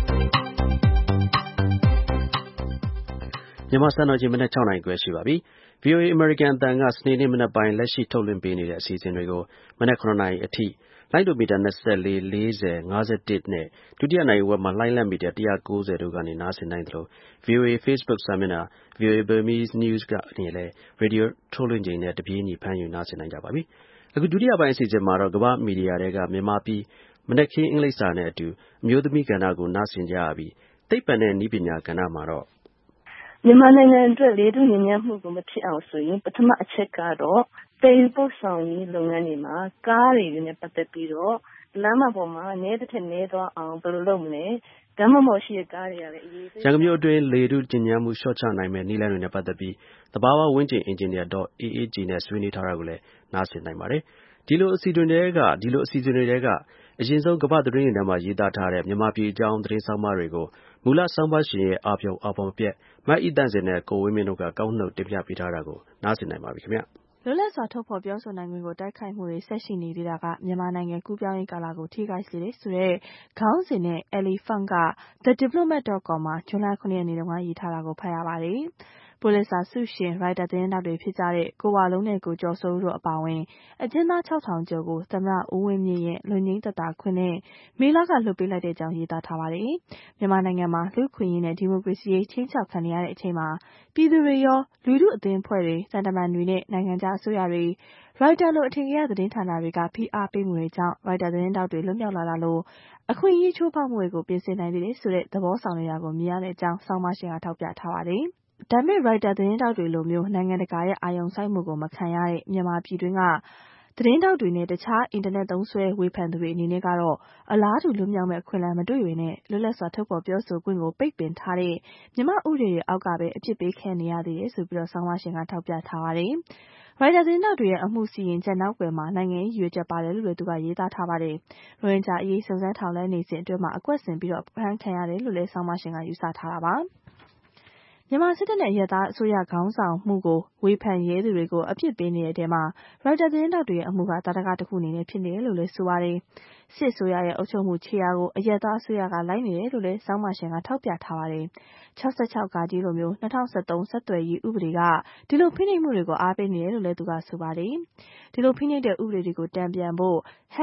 S2: မြန်မာစံတော်ချိန်မနက် 6 နာရီခွဲရှိပါပြီ။ VOA အမေရိကန်အသံကစနေနေ့မနက်ပိုင်းလက်ရှိထုတ်လွှင့်ပေးနေတဲ့အစီအစဉ်တွေကိုမနက် 9 နာရီအထိလိုင်းဒိုမီတာ24, 40, 51နဲ့ဒုတိယနာရီဝက်မှာလိုင်းလတ်မီတာ190တို့ကနေနားဆင်နိုင်သလို VOA Facebook စာမျက်နှာ VOA Burmese News ကနေလည်းရေဒီယိုထုတ်လွှင့်ချိန်နဲ့တပြေးညီဖမ်းယူနားဆင်နိုင်ကြပါပြီ။အခုဒုတိယပိုင်းအစီအစဉ်မှာတော့ကမ္ဘာ့မီဒီယာတွေကမြန်မာပြည်မနက်ခင်းအင်္ဂလိပ်စာနဲ့အတူအမျိုးသမီးကဏ္ဍကိုနားဆင်ကြရပြီးသိပ္ပံနဲ့နည်းပညာကဏ္ဍမှာတော့
S18: မြန်မာနိုင်ငံအတွက်လေထုညစ်ညမ်းမှုကိုမဖြစ်အောင်ဆိုရင်ပထမအချက်ကတော့တည်ယူပို့ဆောင်ရေးလုပ်ငန်းတွေမှာကားတွေနဲ့ပတ်သက်ပြီးတော့လမ်းမပေါ်မှာနည်းတစ်ထက်နည်းသွားအောင်ဘယ်လိုလုပ်မလဲဓမ္မမော်ရှိတဲ့ကားတွေကလည်းအရေး
S2: ရန်ကုန်မြို့အတွင်းလေထုညစ်ညမ်းမှုလျှော့ချနိုင်မဲ့နည်းလမ်းတွေနဲ့ပတ်သက်ပြီးသဘာဝဝန်းကျင်အင်ဂျင်နီယာဒေါ်အေးအေးကြည်နဲ့ဆွေးနွေးထားတာကိုလည်းနားဆင်နိုင်ပါတယ်။ဒီလိုအစီအစဉ်တွေထဲကအရင်ဆုံးကမ္ဘာသတင်းတွေထဲမှာရေးသားထားတဲ့မြန်မာပြည်အကြောင်းသတင်းဆောင်းပါးတွေကိုမူလဆောင်းပါးရှင်ရဲ့အာပြုံမပြတ်မအိသန့်စင်နဲ့ကိုဝင်းမင်းတို့ကကောက်နှုတ်တင်ပြပေးထားတာကိုနားဆင်နိုင်ပါပြီခင်ဗျ
S3: ။လွတ်လပ်စွာထုတ်ဖော်ပြောဆိုနိုင်ခွင့်ကိုတိုက်ခိုက်မှုတွေဆက်ရှိနေသေးတာကမြန်မာနိုင်ငံကူးပြောင်းရေးကာလကိုထိခိုက်စေတယ်ဆိုတဲ့ခေါင်းစဉ်နဲ့ Ellie Funk က thediplomat.com မှာဇွန်လ 9 ရက်နေ့တုန်းကရေးထားတာကိုဖတ်ရပါတယ်။ပူလစ်ဇာဆုရှင်ရိုက်တာသတင်းထောက်တွေဖြစ်ကြတဲ့ကိုဝလုံးနဲ့ကိုကျော်စိုးဦးတို့အပါအဝင်အကျဉ်းသား 6,000 ကျော်ကိုသမ္မတဦးဝင်းမြင့်ရဲ့လွတ်ငြိမ်းသက်သာခွင့်နဲ့မေလကလွှတ်ပေးလိုက်တဲ့အကြောင်းရေးသားထားပါတယ်။မြန်မာနိုင်ငံမှာလူ့အခွင့်အရေးနဲ့ဒီမိုကရေစီရေးခြိမ်းခြောက်ခံနေရတဲ့အချိန်မှာပြည်သူတွေရောလူထုအသင်းအဖွဲ့တွေသံတမန်တွေနဲ့နိုင်ငံခြားအစိုးရတွေရိုက်တာလိုအထင်ကရသတင်းဌာနတွေကဖိအားပေးမှုတွေကြောင့်ရိုက်တာသတင်းထောက်တွေလွတ်မြောက်လာတာလို့အခွင့်အရေးချိုးဖောက်မှုတွေကိုပြင်ဆင်နိုင်သေးတယ်ဆိုတဲ့သဘောဆောင်နေတာကိုမြင်ရတဲ့အကြောင်းဆောင်းပါးရှင်ကထောက်ပြထားပါတယ်။ဒါပေမဲ့ရိုက်တာသတင်းထောက်တွေလိုမျိုးနိုင်ငံတကာရဲ့အာရုံစိုက်မှုကိုမခံရတဲ့မြန်မာပြည်တွင်းကသတင်းထောက်တွေနဲ့တခြားအင်တာနက်သုံးစွဲဝေဖန်သူတွေအနေနဲ့ကတော့အလားတူလွတ်မြောက်မဲ့အခွင့်အလမ်းမတွေ့ရနဲ့လွတ်လပ်စွာထုတ်ဖော်ပြောဆိုခွင့်ကိုပိတ်ပင်ထားတဲ့မြန်မာဥပဒေတွေအောက်ကပဲအပြစ်ပေးခံနေရသေးတယ်ဆိုပြီးဆောင်းပါးရှင်ကထောက်ပြထားပါတယ်။ရိုက်တာသတင်းထောက်တွေရဲ့အမှုစီရင်ချက်နောက်ကွယ်မှာနိုင်ငံရေးရည်ရွယ်ချက်ပါတယ်လို့လည်းသူကရေးသားထားပါတယ်။ရိုဟင်ဂျာအရေးစုံစမ်းထောက်လှမ်းနေစဉ်အတွင်းမှာအကွက်ဆင်ပြီးဖမ်းခံရတယ်လို့လည်းဆောင်းပါးရှင်ကယူဆထားတာပါ။မြန်မာစစ်တပ်နဲ့အရပ်သားအစိုးရခေါင်းဆောင်မှုကိုဝေဖန်ရဲသူတွေကိုအပြစ်ပေးနေတဲ့ထဲမှာရိုက်တာသတင်းထောက်တွေရဲ့အမှုကသာဓကတစ်ခုအနေနဲ့ဖြစ်နေတယ်လို့လည်းဆိုပါတယ်။စစ်အစိုးရရဲ့အုပ်ချုပ်မှုခြေရာကိုအရပ်သားအစိုးရကလိုက်နေတယ်လို့လည်းဆောင်းပါးရှင်ကထောက်ပြထားပါတယ်။66 ကာကြီးလိုမျိုး2013ဆက်သွယ်ရေးဥပဒေကဒီလိုဖိနှိပ်မှုတွေကိုအားပေးနေတယ်လို့လည်းသူကဆိုပါတယ်။ဒီလိုဖိနှိပ်တဲ့ဥပဒေတွေကိုတန်ပြန်ဖို့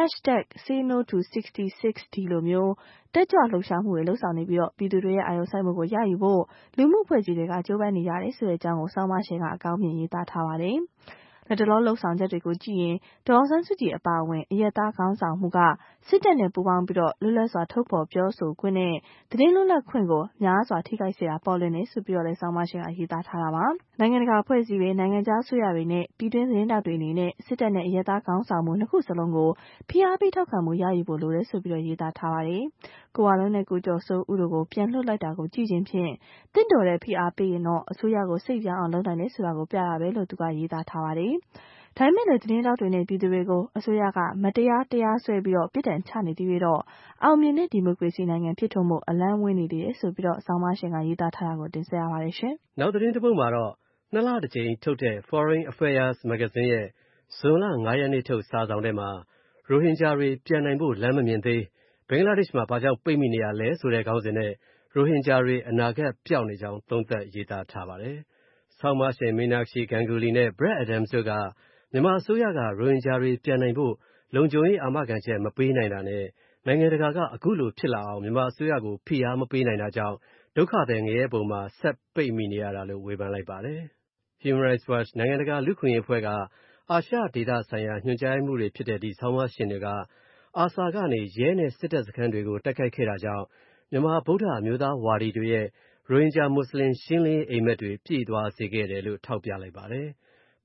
S3: #SayNo to66D လိုမျိုးတက်ကြွလှုပ်ရှားမှုတွေလှုပ်ဆောင်နေပြီးပြည်သူတွေရဲ့အာရုံစိုက်မှုကိုရယူဖို့လူမှုအဖွဲ့အစည်းတွေကကြိုးပမ်းနေကြတယ်ဆိုတဲ့အကြောင်းကိုဆောင်းပါးရှင်ကအကောင်းမြင်ရေးသားထားပါတယ်။လက်တလောလှုပ်ဆောင်ချက်တွေကိုကြည့်ရင်ဒေါ်အောင်ဆန်းစုကြည်အပါအဝင်အရပ်သားခေါင်းဆောင်မှုကစစ်တပ်နဲ့ပူးပေါင်းပြီးလွတ်လပ်စွာထုတ်ဖော်ပြောဆိုခွင့်နဲ့သတင်းလွတ်လပ်ခွင့်ကိုများစွာထိခိုက်စေတာပေါ်လွင်နေဆိုပြီးလည်းဆောင်းပါးရှင်ကရေးသားထားတာပါ။နိုင်ငံတကာအဖွဲ့အစည်းတွေနိုင်ငံခြားအစိုးရတွေနဲ့ပြည်တွင်းသတင်းတောက်တွေအနေနဲ့စစ်တပ်နဲ့အရပ်သားခေါင်းဆောင်မှုနှစ်ခုစလုံးကိုဖိအားပေးထောက်ခံမှုရယူဖို့လိုတယ်ဆိုပြီးရေးသားထားပါတယ်။ကိုဝလုံးနဲ့ကိုကျော်စိုးဦးတို့ကိုပြန်လွှတ်လိုက်တာကိုကြည့်ခြင်းဖြင့်တင့်တော်တဲ့ဖိအားပေးရင်တော့အစိုးရကိုစိတ်ပြောင်းအောင်လုပ်နိုင်တယ်ဆိုတာကိုပြတာပဲလို့သူကရေးသားထားပါတယ်။ဒါပေမဲ့လည်းသတင်းတောက်တွေနဲ့ပြည်သူတွေကိုအစိုးရကမတရားတရားစွဲပြီးပြစ်ဒဏ်ချနေသေးပြီးအောင်မြင်တဲ့ဒီမိုကရေစီနိုင်ငံဖြစ်ထွန်းဖို့အလန်းဝင်းနေသေးတယ်ဆိုပြီးဆောင်းပါးရှင်ကရေးသားထားတာကိုတင်ဆက်ရပါတယ်ရှင်
S4: ။နောက်သတင်းတစ်ပုဒ်မှာတော့2 လတစ်ကြိမ်ထုတ်တဲ့ Foreign Affairs Magazine ရဲ့ဇွန်လ 9 ရက်နေ့ထုတ်စာဆောင်ထဲမှာရိုဟင်ဂျာတွေပြန်နိုင်ဖို့လမ်းမမြင်သေးဘင်္ဂလားဒေ့ရှ်မှာဘာကြောင့်ပိတ်မိနေရလဲဆိုတဲ့ခေါင်းစဉ်နဲ့ရိုဟင်ဂျာတွေအနာဂတ်ပျောက်နေကြောင်းသုံးသပ်ရေးသားထားပါတယ်။ဆောင်းပါးရှင် Meenakshi Ganguly နဲ့ Brad Adams တို့ကမြန်မာအစိုးရကရိုဟင်ဂျာတွေပြန်နိုင်ဖို့လုံခြုံရေးအာမခံချက်မပေးနိုင်တာနဲ့နိုင်ငံတကာကအခုလိုဖြစ်လာအောင်မြန်မာအစိုးရကိုဖိအားမပေးနိုင်တာကြောင့်ဒုက္ခသည်ငရဲပုံမှာဆက်ပိတ်မိနေရတာလို့ဝေဖန်လိုက်ပါတယ်။ Human Rights Watch နိုင်ငံတကာလူ့အခွင့်အရေးအဖွဲ့ကအာရှဒေသဆိုင်ရာညွှန်ကြားရေးမှူးတွေဖြစ်တဲ့ဒီဆောင်းပါးရှင်တွေကARSA ကနေရဲနဲ့စစ်တပ်စခန်းတွေကိုတိုက်ခိုက်ခဲ့တာကြောင့်မြန်မာဗုဒ္ဓအမျိုးသားဝါဒီတွေရဲ့ရိုဟင်ဂျာမွတ်စလင်ရှင်းလင်းရေးအိမ်မက်တွေပြည့်သွားစေခဲ့တယ်လို့ထောက်ပြလိုက်ပါတယ်။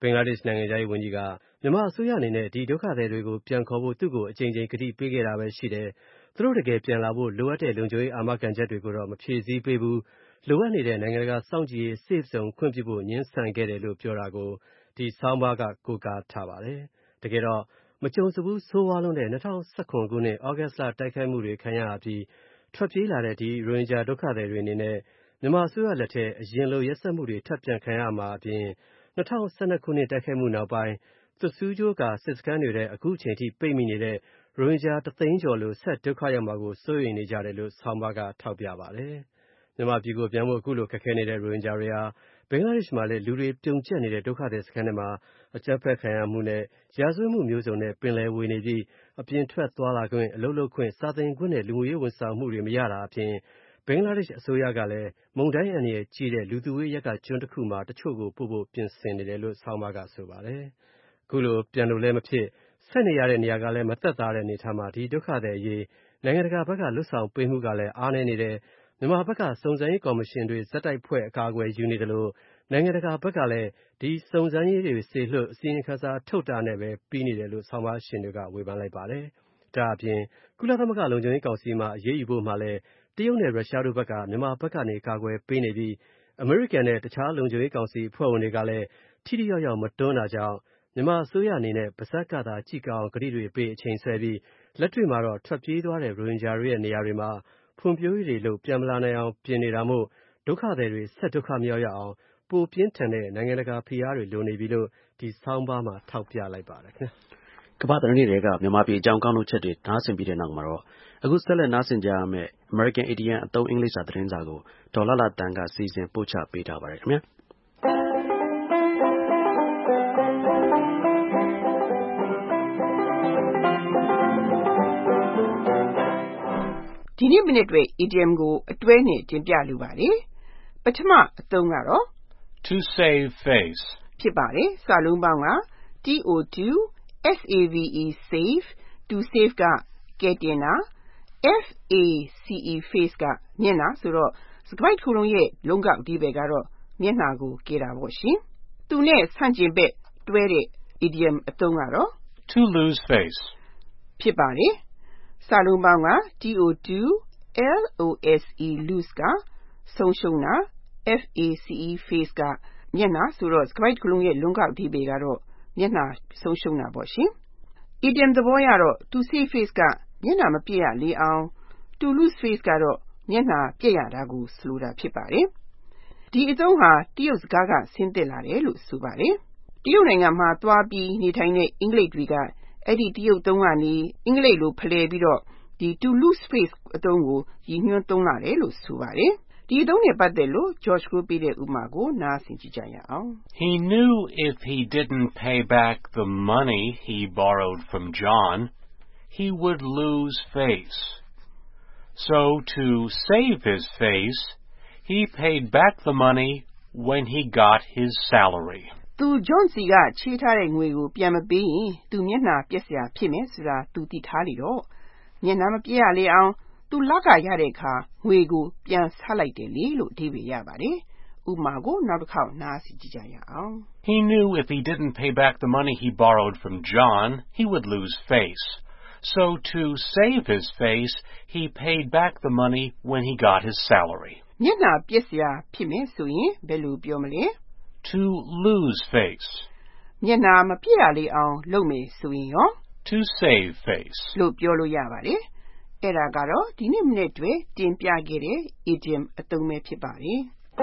S4: ဘင်္ဂလားဒေ့ရှ်နိုင်ငံခြားရေးဝန်ကြီးကမြန်မာအစိုးရအနေနဲ့ဒီဒုက္ခသည်တွေကိုပြန်ခေါ်ဖို့သူ့ကိုအကြိမ်ကြိမ်ကတိပေးခဲ့တာပဲရှိတယ်။သူတို့တကယ်ပြန်လာဖို့လိုအပ်တဲ့လုံခြုံရေးအာမခံချက်တွေကိုတော့မဖြည့်ဆည်းပေးဘူး။လိုအပ်နေတဲ့နိုင်ငံတကာစောင့်ကြည့်ရေး Safe Zone ခွင့်ပြုဖို့ငြင်းဆန်ခဲ့တယ်လို့ပြောတာကိုဒီဆောင်းပါးကကိုးကားထားပါတယ်။တကယ်တော့မကြုံစဘူးဆိုးဝါးလွန်းတဲ့2019ခုနှစ်ဩဂတ်စ်လတိုက်ခိုက်မှုတွေခံရပြီးထွက်ပြေးလာတဲ့ဒီရိုဟင်ဂျာဒုက္ခသည်တွေအနေနဲ့မြန်မာအစိုးရလက်ထက်အရင်လိုရက်စက်မှုတွေထပ်ပြန်ခံရမှာအပြင်2012ခုနှစ်တိုက်ခိုက်မှုနောက်ပိုင်းသွဆူးကြိုးကစစ်စခန်းတွေထဲအခုချိန်ထိပိတ်မိနေတဲ့ရိုဟင်ဂျာ3သိန်းကျော်လို့ဆက်ဒုက္ခရောက်မှာကိုစိုးရိမ်နေကြတယ်လို့ဆောင်းပါးကထောက်ပြပါတယ်။မြန်မာပြည်ကိုပြန်ဖို့အခုလိုခက်ခဲနေတဲ့ရိုဟင်ဂျာတွေဟာဘင်္ဂလားဒေ့ရှ်မှာလည်းလူတွေပြုံကျက်နေတဲ့ဒုက္ခသည်စခန်းတွေမှာအကြမ်းဖက်ခံရမှုနဲ့ရာဇဝတ်မှုမျိုးစုံနဲ့ပင်လယ်ဝေနေပြီးအပြင်ထွက်သွားလာခွင့်အလုပ်လုပ်ခွင့်စာသင်ခွင့်နဲ့လူမှုရေးဝန်ဆောင်မှုတွေမရတာအပြင်ဘင်္ဂလားဒေ့ရှ်အစိုးရကလည်းမုန်တိုင်းအန္တရာယ်ကြီးတဲ့လူသူဝေးရပ်ကကျွန်းတစ်ခုမှာတချို့ကိုပို့ဖို့ပြင်ဆင်နေတယ်လို့ဆောင်းပါးကဆိုပါတယ်။အခုလိုပြန်လို့လည်းမဖြစ်ဆက်နေရတဲ့နေရာကလည်းမသက်သာတဲ့အနေအထားမှာဒီဒုက္ခသည်အရေးနိုင်ငံတကာဘက်ကလွတ်ဆောင်ပေးမှုကလည်းအားနည်းနေတယ်မြန်မာဘက်ကစုံစမ်းရေးကော်မရှင်တွေဇက်တိုက်ဖွဲ့အကာအကွယ်ယူနေတယ်လို့နိုင်ငံတကာဘက်ကလည်းဒီစုံစမ်းရေးတွေစေလွှတ်အစီရင်ခံစာထုတ်တာနဲ့ပဲပြီးနေတယ်လို့ဆောင်းပါးရှင်တွေကဝေဖန်လိုက်ပါတယ်။ဒါအပြင်ကုလသမဂ္ဂလုံခြုံရေးကောင်စီမှာအရေးယူဖို့မှလည်းတရုတ်နဲ့ရုရှားတို့ဘက်ကမြန်မာဘက်ကနေကာကွယ်ပေးနေပြီးအမေရိကန်နဲ့တခြားလုံခြုံရေးကောင်စီအဖွဲ့ဝင်တွေကလည်းထိထိရောက်ရောက်မတွန်းတာကြောင့်မြန်မာအစိုးရအနေနဲ့ပါးစပ်ကသာကြည့်ကောင်းဂတိတွေပေးအချိန်ဆွဲပြီးလက်တွေ့မှာတော့ထွက်ပြေးသွားတဲ့ရိုဟင်ဂျာတွေရဲ့နေရာတွေမှာဖွံ့ဖြိုးရေးတွေလို့ပြန်မလာနိုင်အောင်ပြင်နေတာမို့ဒုက္ခသည်တွေဆက်ဒုက္ခမရောက်ရအောင်ပိုပြင်းထန်တဲ့နိုင်ငံတကာဖိအားတွေလိုနေပြီလို့ဒီဆောင်းပါးမှာထောက်ပြလိုက်ပါတယ်ခင်ဗျာ
S2: ကမ္ဘာသတင်းတွေကမြန်မာပြည်အကြောင်းကောင်းလို့ချက်တွေနားဆင်ပြီးတဲ့နောက်မှာတော့အခုဆက်လက်နားဆင်ကြရမယ့် American Idiom အသုံးအင်္ဂလိပ်စာသတင်းစာကိုဒေါ်လာလာတန်ကစီစဉ်ပို့ချပေးထားပါတယ်ခင်ဗျာ
S19: ဒီနေ့မိနစ်တွေ idiom ကိုအတွဲနဲ့တင်ပြလိုပါတယ်ပထမအသုံးကတော့
S20: to save face
S19: ဖြစ်ပါတယ်စာလုံးပေါင်းက to save save to save ကကယ်တင်တာ face ကမျက်နှာဆိုတော့စကားတစ်ခုလုံးရဲ့လုံးကောက်အဓိပ္ပာယ်ကတော့မျက်နှာကိုကယ်တာပေါ့ရှင်သူနဲ့ဆန့်ကျင်ဘက်တွဲတဲ့ idiom အသုံးကတော့
S20: to lose face
S19: ဖြစ်ပါတယ်စာလုံးပေါင်းက lose ကဆုံးရှုံးတာ face ကမျက်နှာဆိုတော့စကားတစ်ခုလုံးရဲ့လုံးကောက်အဓိပ္ပာယ်ကတော့မျက်နှာဆုံးရှုံးတာပေါ့ရှင် idiom သဘောကတော့ to save face ကမျက်နှာမပြည့်ရလေအောင် to lose face ကတော့မျက်နှာပြည့်ရတာကိုဆိုလိုတာဖြစ်ပါတယ်ဒီအသုံးဟာတရုတ်စကားကဆင်းသက်လာတယ်လို့ဆိုပါတယ်တရုတ်နိုင်ငံမှာသွားပြီးနေထိုင်တဲ့အင်္ဂလိပ်တွေကအဲ့ဒီတရုတ်သုံးကနေအင်္ဂလိပ်လိုဖလှယ်ပြီးတော့ဒီ to lose face အသုံးကိုရည်ညွှန်းသုံးလာတယ်လို့ဆိုပါတယ်ဒီအသုံးနဲ့ပတ်သက်လို့ George ကိုပေးတဲ့ဥပမာကိုနားဆင်ကြည့်ကြရအောင်
S20: He knew if he didn't pay back the money he borrowed from John, he would lose face. So to save his face, he paid back the money when he got his salary.
S19: သူ John စီကချေးထားတဲ့ငွေကိုပြန်မပေးရင်သူမျက်နှာပျက်စရာဖြစ်မယ်ဆိုတာသူသိထားလေတော့မျက်နှာမပြည့်ရလေအောင်သူလကရတဲ့အခါငွေကိုပြန်ဆပ်လိုက်တယ်လေလို့အဓိပ္ပာယ်ရပါတယ်ဥပမာကိုနောက်တစ်ခေါက်နားဆင်ကြည့်ကြရအောင်
S20: He knew if he didn't pay back the money he borrowed from John, he would lose face. So to save his face, he paid back the money when he got his salary.
S19: မျက်နှာပျက်စရာဖြစ်မယ်ဆိုရင်ဘယ်လိုပြောမလဲ
S20: To lose face.
S19: မျက်နှာမပြည့်ရလေအောင်လုပ်မယ်ဆိုရင်ရော
S20: To save face.
S19: လို့ပြောလို့ရပါတယ်အဲ့ဒါကတော့ဒီနေ့မိနစ်တွေတင်ပြခဲ့တဲ့ idiom အသုံးပဲဖြစ်ပါတယ်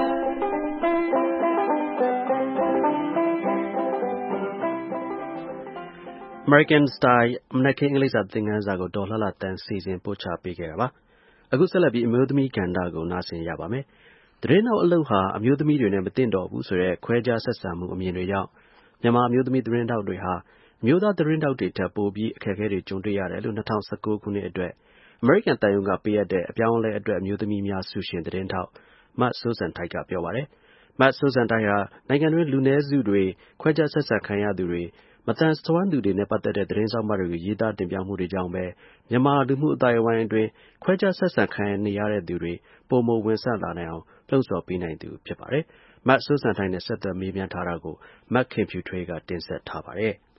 S2: American Style မနက်ခင်းအင်္ဂလိပ်စာသင်ခန်းစာကိုဒေါ်လှလှတန်းစီစဉ်ပို့ချပေးခဲ့တာပါအခုဆက်လက်ပြီးအမျိုးသမီးကဏ္ဍကိုနားဆင်ရပါမယ်သတင်းနောက်အလုပ်ဟာအမျိုးသမီးတွေနဲ့မသင့်တော်ဘူးဆိုတဲ့ခွဲခြားဆက်ဆံမှုအမြင်တွေကြောင့်မြန်မာအမျိုးသမီးသတင်းတောက်တွေဟာအမျိုးသားသတင်းတောက်တွေထပ်ပိုပြီးအခက်အခဲတွေကြုံတွေ့ရတယ်လို့2019ခုနှစ်အတွက်အမေရိကန်တပ်ယုံကပေးအပ်တဲ့အပြောင်းအလဲအတွက်အမျိုးသမီးများဆုရှင်သတင်းထောက်မတ်ဆိုးစံထိုက်ကပြောပါတယ်မတ်ဆိုးစံထိုက်ဟာနိုင်ငံတွင်းလူနည်းစုတွေခွဲခြားဆက်ဆံခံရသူတွေမတန်ဆွမ်းသူတွေနဲ့ပတ်သက်တဲ့သတင်းဆောင်မတွေကိုရေးသားတင်ပြမှုတွေကြောင့်ပဲမြန်မာလူမှုအသိုင်းအဝိုင်းအတွင်းခွဲခြားဆက်ဆံခံနေရတဲ့သူတွေပုံမဝင်ဆက်လာနိုင်အောင်လှုံ့ဆော်ပေးနိုင်သူဖြစ်ပါတယ်မစိုးစံထိုင်းနဲ့ဆက်သွယ်မေးမြန်းထားတာကိုမခင်ဖြူထွေးကတင်ဆက်ထားပါတယ်။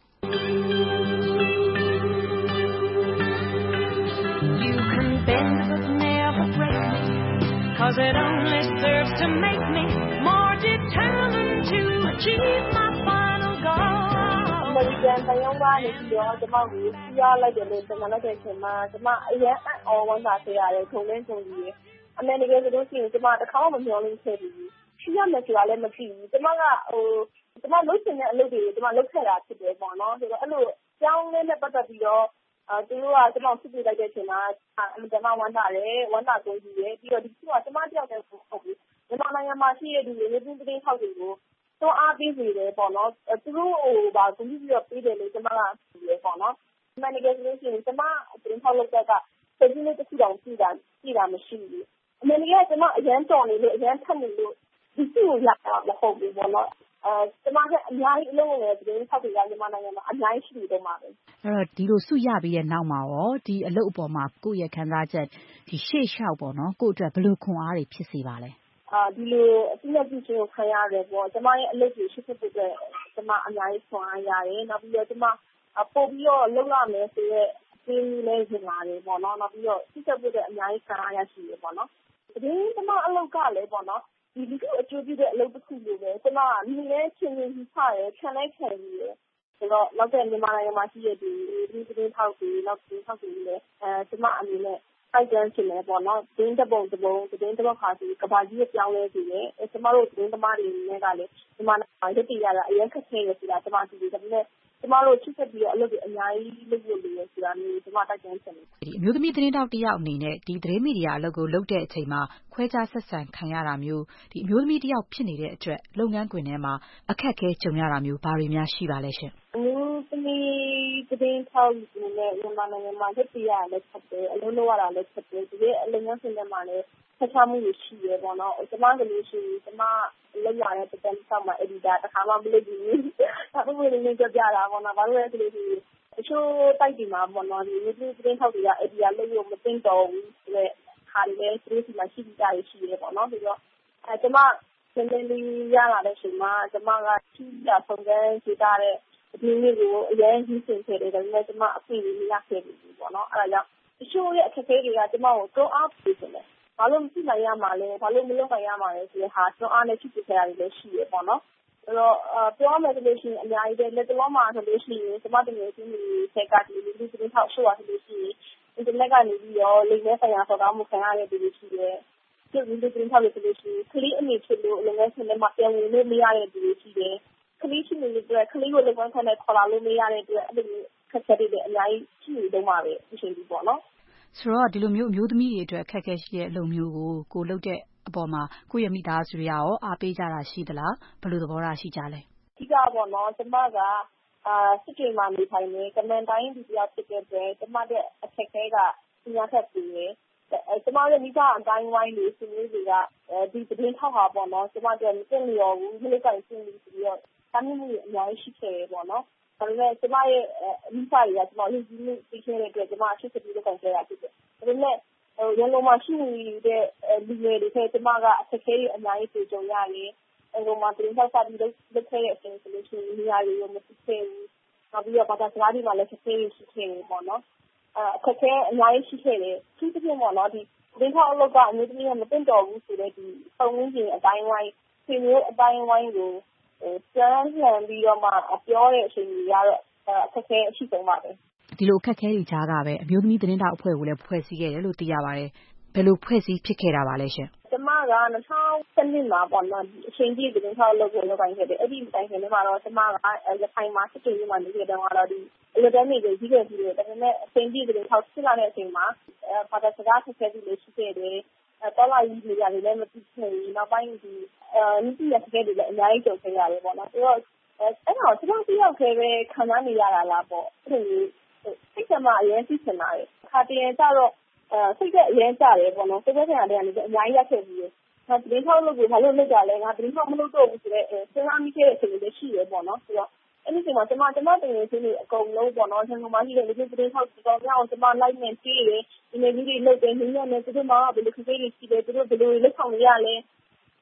S21: You can bend but never break me, 'cause it only serves to make me more determined to achieve my final goal.
S22: အမေရိကန်တရုတ်ကနေပြီးတော့ကျမကိုစီးရလိုက်တယ်လို့ကျွန်တော်လည်းထင်မှာကျမအရင်အော်ဝမ်းသာခဲ့ရတယ်ခုံလင်းခုံကြီးအမေတကယ်ဆိုလို့ရှိရင်ကျမတစ်ခါမှမမျှော်လင့်ခဲ့ဘူးစီးရမယ်ဆိုတာလည်းမသိဘူးကျမကကျမလုပ်ချင်တဲ့အလုပ်တွေကိုကျမလုပ်ခဲ့တာဖြစ်တယ်ပေါ့နော်ဆိုတော့အဲ့လိုကြောင်းလေးနဲ့ပတ်သက်ပြီးတော့သူတို့ကကျမဖြစ်ပြလိုက်တဲ့အချိန်မှာအမှန်တမ်းဝမ်းသာတယ်ဝမ်းသာကိုကြီးတယ်ပြီးတော့ဒီခုကကျမတယောက်တည်းဟုတ်ဘူးမြန်မာနိုင်ငံမှာရှိတဲ့ဒီရေပြင်းပြင်းထောက်တွေကိုတော့အားပေးနေတယ်ပေါ့နော်သူတို့ကဂုဏ်ပြုပြီးတော့ပေးတယ်လို့ကျမကပြောတယ်ပေါ့နော်ဒီမှာနေကြလို့ရှိရင်ကျမတင်ထောက်လုပ်တဲ့ကစိတ်ကြီးလေးတစ်ခုတောင်ကြည့်တာမရှိဘူးအမေကကျမအရန်တော်နေလို့အရန်ထက်နေလို့ဒီစုကိုရတာမဟုတ်ဘူးပေါ့နော်ကျမကအများကြီးအလုပ်လုပ်နေတဲ့တင်ထောက်တွေကမြန်မာနိုင်ငံမှာအများကြီးရှိနေတော့မှာပဲ
S13: အဲ့တော့ဒီလိုစုရပြီးတဲ့နောက်မှာရောဒီအလုပ်အပေါ်မှာကိုယ့်ရဲ့ခံစားချက်ဒီရှေ့လျှောက်ပေါ့နော်ကိုယ့်အတွက်ဘယ်လိုခွန်အားတွေဖြစ်စေပါလဲ
S22: ဒီလိုအပြည့်အစုံကိုခံရတယ်ပေါ့ကျမရဲ့အလုပ်ကိုရှိဖို့အတွက်ကျမအများကြီးခွန်အားရတယ်နောက်ပြီးတော့ကျမပို့ပြီးတော့လုပ်ရမယ်ဆိုတော့ဒီလေးဝင်လာတယ်ပေါ့နော်နောက်ပြီးတော့ရှိဖို့အတွက်အများကြီးခံအားရရှိရပေါ့နော်ဒီကျမအလုပ်ကလည်းပေါ့နော်ဒီလူအကျိုးပြုတဲ့အလုပ်တစ်ခုလိုပဲကျမမိလဲချင်းချင်းချရဲခံလိုက်ခံရည်ဆိုတော့နောက်တဲ့မြန်မာနိုင်ငံမှာရှိတဲ့ဒီသတင်းထောက်တွေနောက်သတင်းထောက်တွေလည်းကျမအနေနဲ့အိုက်တန်ရှင်လည်းပေါ့နော်သတင်းတစ်ပုံသတင်းတစ်ခါစီကဘာကြီးရဲ့ပြောင်းလဲစီနဲ့ကျမတို့သတင်းသမားတွေနဲ့ကလည်းဒီမှာရက်တည်ရတာအရင်ခက်ခဲရဆိုတာကျမသိတယ်ဒါပေမဲ့ကျမတို့ချစ်ဆက်ပြီးတော့အလုပ်တွေအများကြီးလုပ်လို့ရဆိုတာမျိုးကျမတိုက်တွန်းချင်တယ်
S13: ဒီအမျိုးသမီးသတင်းတောက်တယောက်အနေနဲ့ဒီသတင်းမီဒီယာအလုပ်ကိုလုပ်တဲ့အချိန်မှာခွဲခြားဆက်ဆံခံရတာမျိုးဒီအမျိုးသမီးတယောက်ဖြစ်နေတဲ့အတွက်လုပ်ငန်းခွင်ထဲမှာအခက်အခဲကြုံရတာမျိုးဘာတွေများရှိပါလဲရှင်
S22: အမျိုးသမီးသတင်းထောက်တွေနဲ့မြန်မာနိုင်ငံမှာရက်တည်ရတာလည်းဖြစ်တယ်အလုပ်လုပ်ရတာလည်းဖြစ်တယ်ဒီအလုပ်ငန်းခွင်ထဲမှာလည်းဆက်ချမှုရှိရပေါ့နော်ကျမကလေးရှိကျမလောက်ရတဲ့ပတ်သက်ဆောင်မှာ editor တစ်ခါမှမလုပ်ဘူးဒါပေမဲ့လည်းကြပြတာပေါ့နော်ဘာလို့လဲဆိုလို့ရှိရင်အချို့တိုက်ဒီမှာပေါ့နော်ဒီသတင်းထောက်တွေက editor လုပ်လို့မသိတော့ဘူးဆိုတဲ့ခါလေးသူတို့ဒီမှာရှိပြီးသားရှိရပေါ့နော်ပြီးတော့ကျမနည်းနည်းလေးရလာတဲ့အချိန်မှာကျမကထိတာပုံစံရေးထားတဲ့ဒီနေ့ကိုအရင်ကြီးစင်ခဲ့တယ်ဒါပေမဲ့ကျမအပြည့်မရခဲ့ဘူးပေါ့နော်အဲ့ဒါကြောင့်အချို့ရဲ့အခက်အခဲတွေကကျမကိုတွန်းအားပေးနေတယ်ဘာလို့မရှိနိုင်ရမှာလဲဘာလို့မလုပ်နိုင်ရမှာလဲဆိုတဲ့ဟာတွန်းအားနဲ့ဖြစ်ခဲ့ရတယ်လည်းရှိရပေါ့နော်အဲ့တော့ပြောမယ်ဆိုလို့ရှိရင်အများကြီးပဲလက်တော်မှာဆိုလို့ရှိရင်ကျမတကယ်ချင်းဒီဆက်ကဒီလူတွေထောက်ရှိုးရဆိုလို့ရှိရင်အင်တာနက်ကနေပြီးတော့လိမ့်မဲဆိုင်ရာဆောက်တာမှုခံရတဲ့လူတွေရှိတယ်ဒီလူတွေထောက်လို့ဆိုလို့ရှိရင်ခလီအနေဖြစ်လို့အလုပ်ငန်းရှင်တွေမှာပြန်ဝင်လို့မရတဲ့လူတွေရှိတယ်ခလီရှိနေတဲ့အတွက်ခလီကိုလုပ်ငန်းခွင်နဲ့ခေါ်လာလို့မရတဲ့အတွက်အဲ့လိုခက်ခဲတဲ့အများကြီးရှိနေတော့မှာပဲအချိန်ကြီးပေါ့နော်
S13: ဆိုတော့ဒီလိုမျိုးအမျိုးသမီးတွေအတွက်အခက်အခဲရှိတဲ့အလုပ်မျိုးကိုလုပ်တဲ့အပေါ်မှာကိုယ့်ရဲ့မိသားစုတွေရောအားပေးကြတာရှိသလားဘယ်လိုသဘောထားရှိကြလဲ
S22: အဓိကပေါ့နော်ကျမကစစ်တွေမှာနေထိုင်နေကမန်တိုင်းဒီပြောက်ဖြစ်တဲ့အတွက်ကျမတဲ့အခက်အခဲကညှက်ဆက်ပြီးနေကျမရဲ့မိသားအတိုင်းဝိုင်းလေးစုလေးတွေကဒီသတင်းထောက်ဟာပေါ့နော်ကျမတို့မသိလျော်ဘူးခလေးကိုင်းစင်းပြီးပြီးတော့တမ်းမှုအများကြီးရှိခဲ့တယ်ပေါ့နော်ဒါပေမဲ့ကျမရဲ့မိသားတွေကကျမယဉ်ကျေးမှုသိခဲ့တဲ့အတွက်ကျမအဖြစ်အပျက်လုပ်ခဲ့တာဖြစ်တယ်ဒါပေမဲ့ရန်ကုန်မှာရှိနေတဲ့လူငယ်တွေထဲကျမကအခက်အခဲတွေအများကြီးကြုံရတယ်ရန်ကုန်မှာသတင်းထောက်စာပြီးလုပ်ခဲ့တဲ့အချိန်ဆိုလို့ရှိရင်နေရာတွေမသိခဲ့ဘူးနောက်ပြီးတော့ဘာသာစကားတွေမှာလည်းအခက်အခဲရှိခဲ့တယ်ပေါ့နော်အခက်အခဲအများကြီးရှိခဲ့တယ်သူတစ်ပြင်ပေါ့နော်ဒီသတင်းထောက်အလုပ်ကအမျိုးသမီးကမသိတော့ဘူးဆိုတဲ့ဒီပုံရင်းကြီးအတိုင်းဝိုင်းဆွေမျိုးအတိုင်းဝိုင်းကိုစမ်းလှန်ပြီးတော့မှပြောတဲ့အချိန်ကြီးကတော့အခက်အခဲအရှိဆုံးပါပဲ
S13: ဒီလိုအခက်အခဲတွေကြားကပဲအမျိုးသမီးသတင်းတောက်အဖွဲ့ကိုလည်းဖွဲ့စည်းခဲ့တယ်လို့သိရပါတယ်ဘယ်လိုဖွဲ့စည်းဖြစ်ခဲ့တာပါလဲရှင်
S22: ကျမက2012မှာပေါ့နော်အချိန်ကြီးသတင်းထောက်လုပ်ဖို့လုပ်ကိုင်ခဲ့တယ်အဲ့ဒီတိုင်ခင်မှာတော့ကျမကရခိုင်မှာစစ်တေးမှာနေခဲ့တဲ့တော့ဒီအရတဲ့နေကိုကြီးခဲ့ပြီးတယ်ဒါပေမဲ့အချိန်ကြီးသတင်းထောက်ဖြစ်လာတဲ့အချိန်မှာဘာသာစကားဆက်ဆက်ပြီးလို့ရှိခဲ့တယ်တော်လာကြီးနေရတယ်လည်းမသိခဲ့ဘူးနောက်ပိုင်းဒီနိတိရခဲ့တယ်လည်းအများကြီးကြုံခဲ့ရတယ်ပေါ့နော်ဆိုတော့အဲ့တော့ကျမတယောက်တည်းပဲခံစားနေရတာလားပေါ့အဲ့ဒီစိတ်ကမှအရင်သိချင်တာလေခါတည်းကျတော့စိတ်ကအရင်ကြတယ်ပေါ့နော်စိတ်ကလည်းအများကြီးရက်ခဲ့ပြီးတယ်ငါသတင်းထောက်လုပ်ကိုဘာလို့လုပ်ကြလဲငါသတင်းထောက်မလုပ်တော့ဘူးဆိုတော့စဉ်းစားမိခဲ့တဲ့အချိန်လေးရှိရပေါ့နော်ဆိုတော့အဲ့ဒီချိန်မှာကျမတင်နေချင်းတွေအကုန်လုံးပေါ့နော်ဆန်ကမားကြီးတဲ့လူသတင်းထောက်တော်များအောင်ကျမလိုက်နေပြေးတယ်ဒီနေ့ကြီးတွေလုပ်တယ်ညညနဲ့သူတို့မှဘယ်လိုခက်ခဲတွေရှိတယ်သူတို့ဘယ်လိုလက်ဆောင်ရလဲ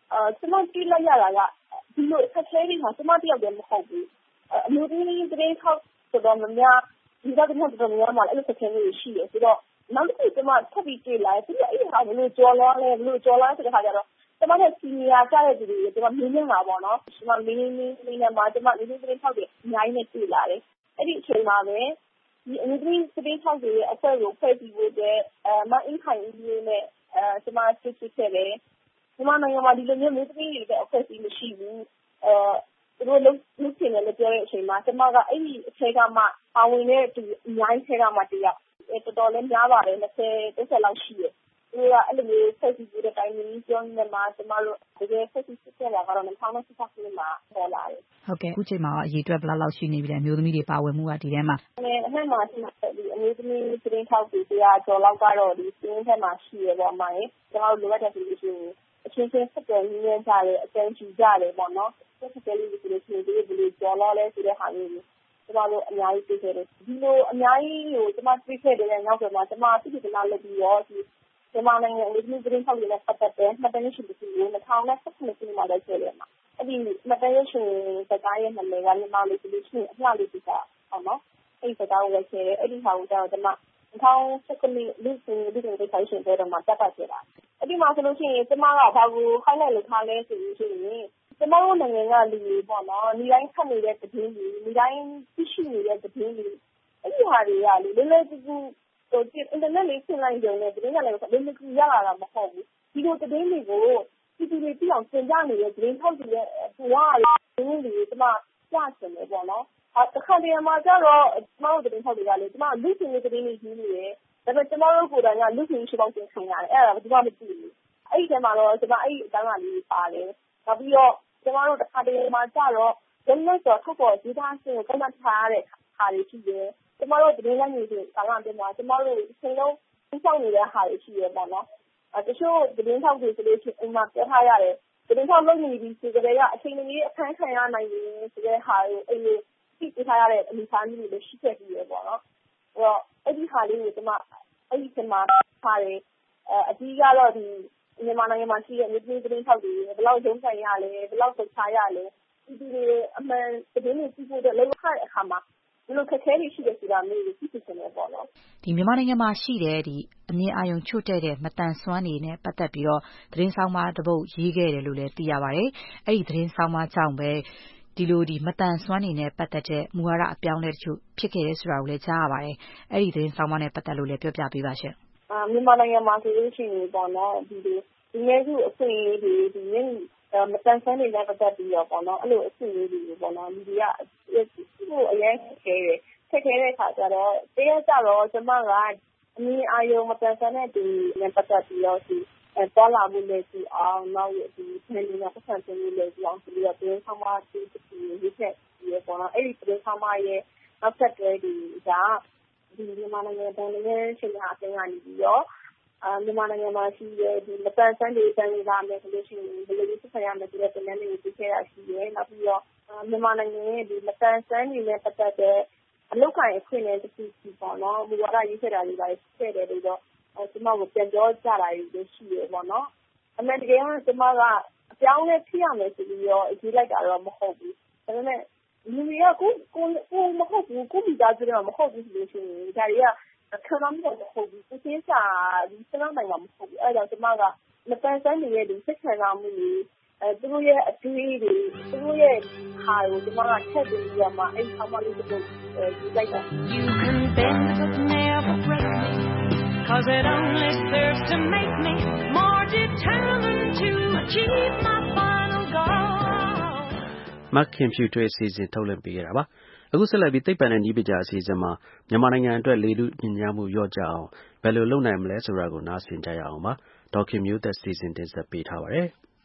S22: ကျမတွေ့လိုက်ရတာကဒီလိုအခက်အခဲတွေဟာကျမတယောက်တည်းမဟုတ်ဘူးအမျိုးသမီးသတင်းထောက်တော်တော်များများဒီကသတင်းတော်တော်များများမှာအဲ့လိုအခက်အခဲတွေရှိတယ်ဆိုတော့နောက်တစ်ခုကျမထပ်ပြီးတွေ့လာတယ်ပြီးတော့အဲ့ဒီဟာဘယ်လိုကြော်လွှားလဲဆိုတဲ့ခါကျတော့ကျမတို့စီနီယာကြတဲ့သူတွေကျမမင်းနေတာပေါ့နော်ကျမမင်းနေမှာကျမဒီသတင်းထောက်တွေအများကြီးနဲ့တွေ့လာတယ်အဲ့ဒီအချိန်မှာပဲဒီအမျိုးသမီးသတင်းထောက်တွေရဲ့အဖွဲ့ကိုဖွဲ့စည်းဖို့အတွက်မအင်းခိုင်ဦးနဲ့ကျမဆွေးနွေးခဲ့တယ်မြန်မာနိုင်ငံမှာဒီလိုမျိုးမျိုးသမီးတွေရဲ့အဖွဲ့အစည်းမရှိဘူးသူတို့လုံးချင်တယ်လို့ပြောတဲ့အချိန်မှာကျမကအဲ့ဒီအထက်ကမှပါဝင်တဲ့သူအများကြီးထဲကမှတယောက်တော်တော်လေးများပါတယ်20-30လောက်ရှိတယ်သူကအဲ့လိုမျိုးဖွဲ့စည်းဖို့တဲ့တိုင်းမျိုးပြောနေမှာကျမတို့တကယ်ဖွဲ့စည်းခဲ့တာကတော့2018ခုနှစ်မှာပေါ်လာတယ်
S13: ဟုတ်ကဲ့အခုချိန်မှာအရေးအတွက်ဘယ်လောက်ရှိနေပြီလဲအမျိုးသမီးတွေပါဝင်မှုကဒီထဲမှာ
S22: အမှန်မှာဒီအမျိုးသမီးသတင်းထောက်တွေကျော်လောက်ကတော့ဒီစင်းထဲမှာရှိရပေါ့မှာကျမတို့လိုအပ်တဲ့ဆိုလို့ရှိရင်အချင်းချင်းဆက်သွယ်ရင်းကြတယ်အကြံကြည့်ကြတယ်ပေါ့နော်ဆက်သွယ်လို့ဆိုလို့ရှိရင်ဒီလိုကြော်လာလဲဆိုတဲ့ဟာမျိုးကျမတို့အများကြီးတွေ့ခဲ့တယ်ဒီလိုအများကြီးကိုကျမတွေ့ခဲ့တဲ့နောက်ပိုင်းမှာကျမသိချင်တာလုပ်ပြီးတော့ဒီမြန်မာနိုင်ငံအမျိုးသမီးသတင်းထောက်တွေနဲ့ပတ်သက်တဲ့မှတ်တမ်းရုပ်ရှင်တစ်ခုကို2018ခုနှစ်မှာလည်းကျခဲ့တယ်မှာအဲ့ဒီမှတ်တမ်းရုပ်ရှင်စကားရဲ့နာမည်ကမြန်မာလိုဆိုလို့ရှိရင်အလှလေးပြတာပေါ့နော်အဲ့ဒီစကားကိုလည်းကျခဲ့တယ်အဲ့ဒီဟာကိုကျမ2019ခုနှစ်လူတွေဆိုင်ရှင်တဲ့တော့မှတက်ပတ်ခဲ့တာအဲ့ဒီမှာဆိုလို့ရှိရင်ကျမကဘာကို highlight လုပ်ထားလဲဆိုလို့ရှိရင်ကျမတို့နိုင်ငံကလူတွေပေါ့နော်ဒီတိုင်းဖတ်နေတဲ့သတင်းတွေဒီတိုင်းသိရှိနေတဲ့သတင်းတွေအဲ့ဒီဟာတွေကလေလွယ်လွယ်ကူကူအင်တာနက်လေးဆင်းလိုက်ကြုံနဲ့သတင်းကလည်းလွယ်လွယ်ကူရလာတာမဟုတ်ဘူးဒီလိုသတင်းတွေကိုပြည်သူတွေသိအောင်သင်ကြားနေတဲ့သတင်းထောက်တွေရဲ့ဘဝသတင်းတွေကျမကြားချင်တယ်ပေါ့နော်တခါတည်းမှာကျတော့ကျမတို့သတင်းထောက်တွေကလေကျမလူချင်းတဲ့သတင်းတွေကြီးနေတယ်ဒါပေမဲ့ကျမတို့ကိုယ်တိုင်ကလူချင်းရှိပေါင်းတင်ခံရတယ်အဲ့ဒါကဘာမှမသိဘူးအဲ့ဒီထဲမှာတော့ကျမအဲ့ဒီအတန်းကလေးပါတယ်နောက်ပြီးတော့ကျမတို့တခါတည်းမှာကျတော့ရုံးလိုက်တော့ထုတ်ပေါ်ဒေတာရှင်ကိုကမှတ်ထားရတဲ့ဟာတွေရှိတယ်ကျမတို့သတင်းလိုက်နေတယ်ကာလအတွင်းမှာကျမတို့အချိန်လုံးစောင့်နေတဲ့ဟာတွေရှိရပေါ့နော်တချို့သတင်းထောက်တွေဆိုလို့ရှိရင်အိမ်မှာပြောထားရတယ်သတင်းထောက်လုပ်နေပြီဆိုကြတဲ့အချိန်ကြီးအခန်းခံရနိုင်တယ်ဆိုတဲ့ဟာကိုအိမ်ကိုသိပြထားရတဲ့အနေအထားမျိုးတွေလည်းရှိခဲ့ပြီးရပေါ့နော်အဲ့ဒီဟာလေးကိုကျမအဲ့ဒီချိန်မှာထားတယ်အကြီးကတော့ဒီမြန်မာနိုင်ငံမှာရှိတဲ့မျိုးသတင်းထောက်တွေဘယ်လောက်ရုံးဆိုင်ရလဲဘယ်လောက်ဆက်ချရလဲဒီအမှန်သတင်းတွေသိဖို့လည်းလောက်ခတဲ့အခါမှာဒီလိုခက်ခဲတွေရှိတယ်ဆိုတာမျိုးကိုသိချင်တယ်ပေါ့နော်
S13: ဒီမြန်မာနိုင်ငံမှာရှိတဲ့ဒီအမြင်အာရုံချွတ်တဲ့မတန်ဆွမ်းနေနဲ့ပတ်သက်ပြီးတော့သတင်းဆောင်မတစ်ပုဒ်ရေးခဲ့တယ်လို့လည်းသိရပါတယ်အဲ့ဒီသတင်းဆောင်မကြောင့်ပဲဒီလိုမတန်ဆွမ်းနေနဲ့ပတ်သက်တဲ့မူဝါဒအပြောင်းလဲတချို့ဖြစ်ခဲ့တယ်ဆိုတာကိုလည်းကြားရပါတယ်အဲ့ဒီသတင်းဆောင်မနဲ့ပတ်သက်လို့လည်းပြောပြပေးပါရှင်
S22: မြန်မာနိုင်ငံမှာဆိုလို့ရှိရင်ပေါ့နော်ဒီနေ့စုအခွင့်အရေးတွေဒီနေ့မတန်ဆွမ်းနေနဲ့ပတ်သက်ပြီးတော့ပေါ့နော်အဲ့လိုအခွင့်အရေးတွေပေါ့နော်ဒီကအရင်ခက်ခဲတဲ့ခါကျတော့တရားကြတော့ကျမကအမြင်အာရုံမတန်ဆွမ်းတဲ့သူနဲ့ပတ်သက်ပြီးတော့သွားလာမှုလည်းဒီအောင်နောက်ဒီပြည်နယ်ပတ်စံတင်မှုလည်းဒီအောင်ဆိုပြီးတော့သတင်းဆောင်မဒီရေးချက်ရေပေါ့နော်အဲ့ဒီသတင်းဆောင်မရဲ့နောက်ဆက်တွဲဒီကဒီမြန်မာနိုင်ငံတန်လည်းရှင်ဟာအပြင်ကနေပြီးတော့မြန်မာနိုင်ငံမှာရှိတဲ့ဒီမတန်ဆွမ်းတွေတန်လာမယ်ဆိုလို့ရှိရင်ဘယ်လိုဆက်ဆံရမလဲဆိုတဲ့တင်နန်းတွေကိုသိခဲ့ရရှိရဲနောက်ပြီးတော့မြန်မာနိုင်ငံရဲ့ဒီမတန်ဆွမ်းတွေနဲ့ပတ်သက်တဲ့အလုပ်ကိုင်အခွင့်အရေးတစ်ခုစီပေါ့နော်မူဝါဒရေးခဲ့တာတွေပါရှိခဲ့တယ်လို့တော့ကျမကိုပြန်ပြောကြတာတွေရှိရပေါ့နော်အမှန်တကယ်ကကျမကအပြောင်းလဲဖြစ်ရမယ်ဆိုပြီးတော့ရေးလိုက်တာတော့မဟုတ်ဘူးဒါပေမဲ့လူတွေကကိုမဟုတ်ဘူးကိုမိသားစုတွေမဟုတ်ဘူးဆိုလို့ရှိရင်ဒါတွေကခံစားမှုတော့မဟုတ်ဘူးကိုသိစာဒီစမ်းနိုင်မှာမဟုတ်ဘူးအဲ့ဒါကြောင့်ကျမကမတန်ဆွမ်းနေတဲ့ဒီစိတ်ခံစားမှုတွေသူတို့ရဲ့အတွေးတွေသူတို့ရဲ့ဟာကိုကျမကထည့်ပြီးတော့မှအဲ့ဆောင်းမလေးတစ်ခုရေးလိုက်တာ
S21: You can bend but never break me cause it only serves to make me more determined to achieve my final goal
S2: မခင်ဖြူထွေးအစီအစဉ်ထုတ်လွှင့်ပေးခဲ့တာပါအခုဆက်လက်ပြီးသိပ္ပံနဲ့နည်းပညာအစီအစဉ်မှာမြန်မာနိုင်ငံအတွက်လေထုညစ်ညမ်းမှုလျော့ကျအောင်ဘယ်လိုလုပ်နိုင်မလဲဆိုတာကိုနားဆင်ကြရအောင်ပါဒေါက်ခင်မျိုးသက်စီစဉ်တင်ဆက်ပေးထားပါတယ်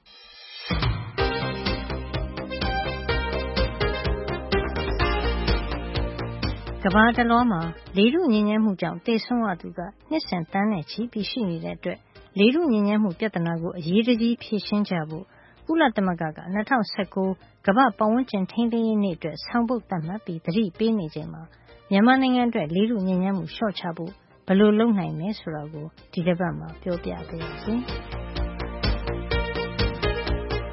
S1: ကမ္ဘာတစ်လွှားမှာလေထုညစ်ညမ်းမှုကြောင့်သေဆုံးရသူကနှစ်စဉ်သန်းနဲ့ချီပြီးရှိနေတဲ့အတွက်လေထုညစ်ညမ်းမှုပြဿနာကိုအရေးတကြီးဖြေရှင်းကြဖို့ကုလသမဂ္ဂက2019ကမ္ဘာပတ်ဝန်းကျင်ထိန်းသိမ်းရေးနေ့အတွက်ဆောင်ပုဒ်သတ်မှတ်ပြီးသတိပေးနေချိန်မှာမြန်မာနိုင်ငံအတွက်လေထုညစ်ညမ်းမှုလျှော့ချဖို့ဘယ်လိုလုပ်နိုင်မလဲဆိုတာကိုဒီတစ်ပတ်မှာပြောပြပေးပါမယ်။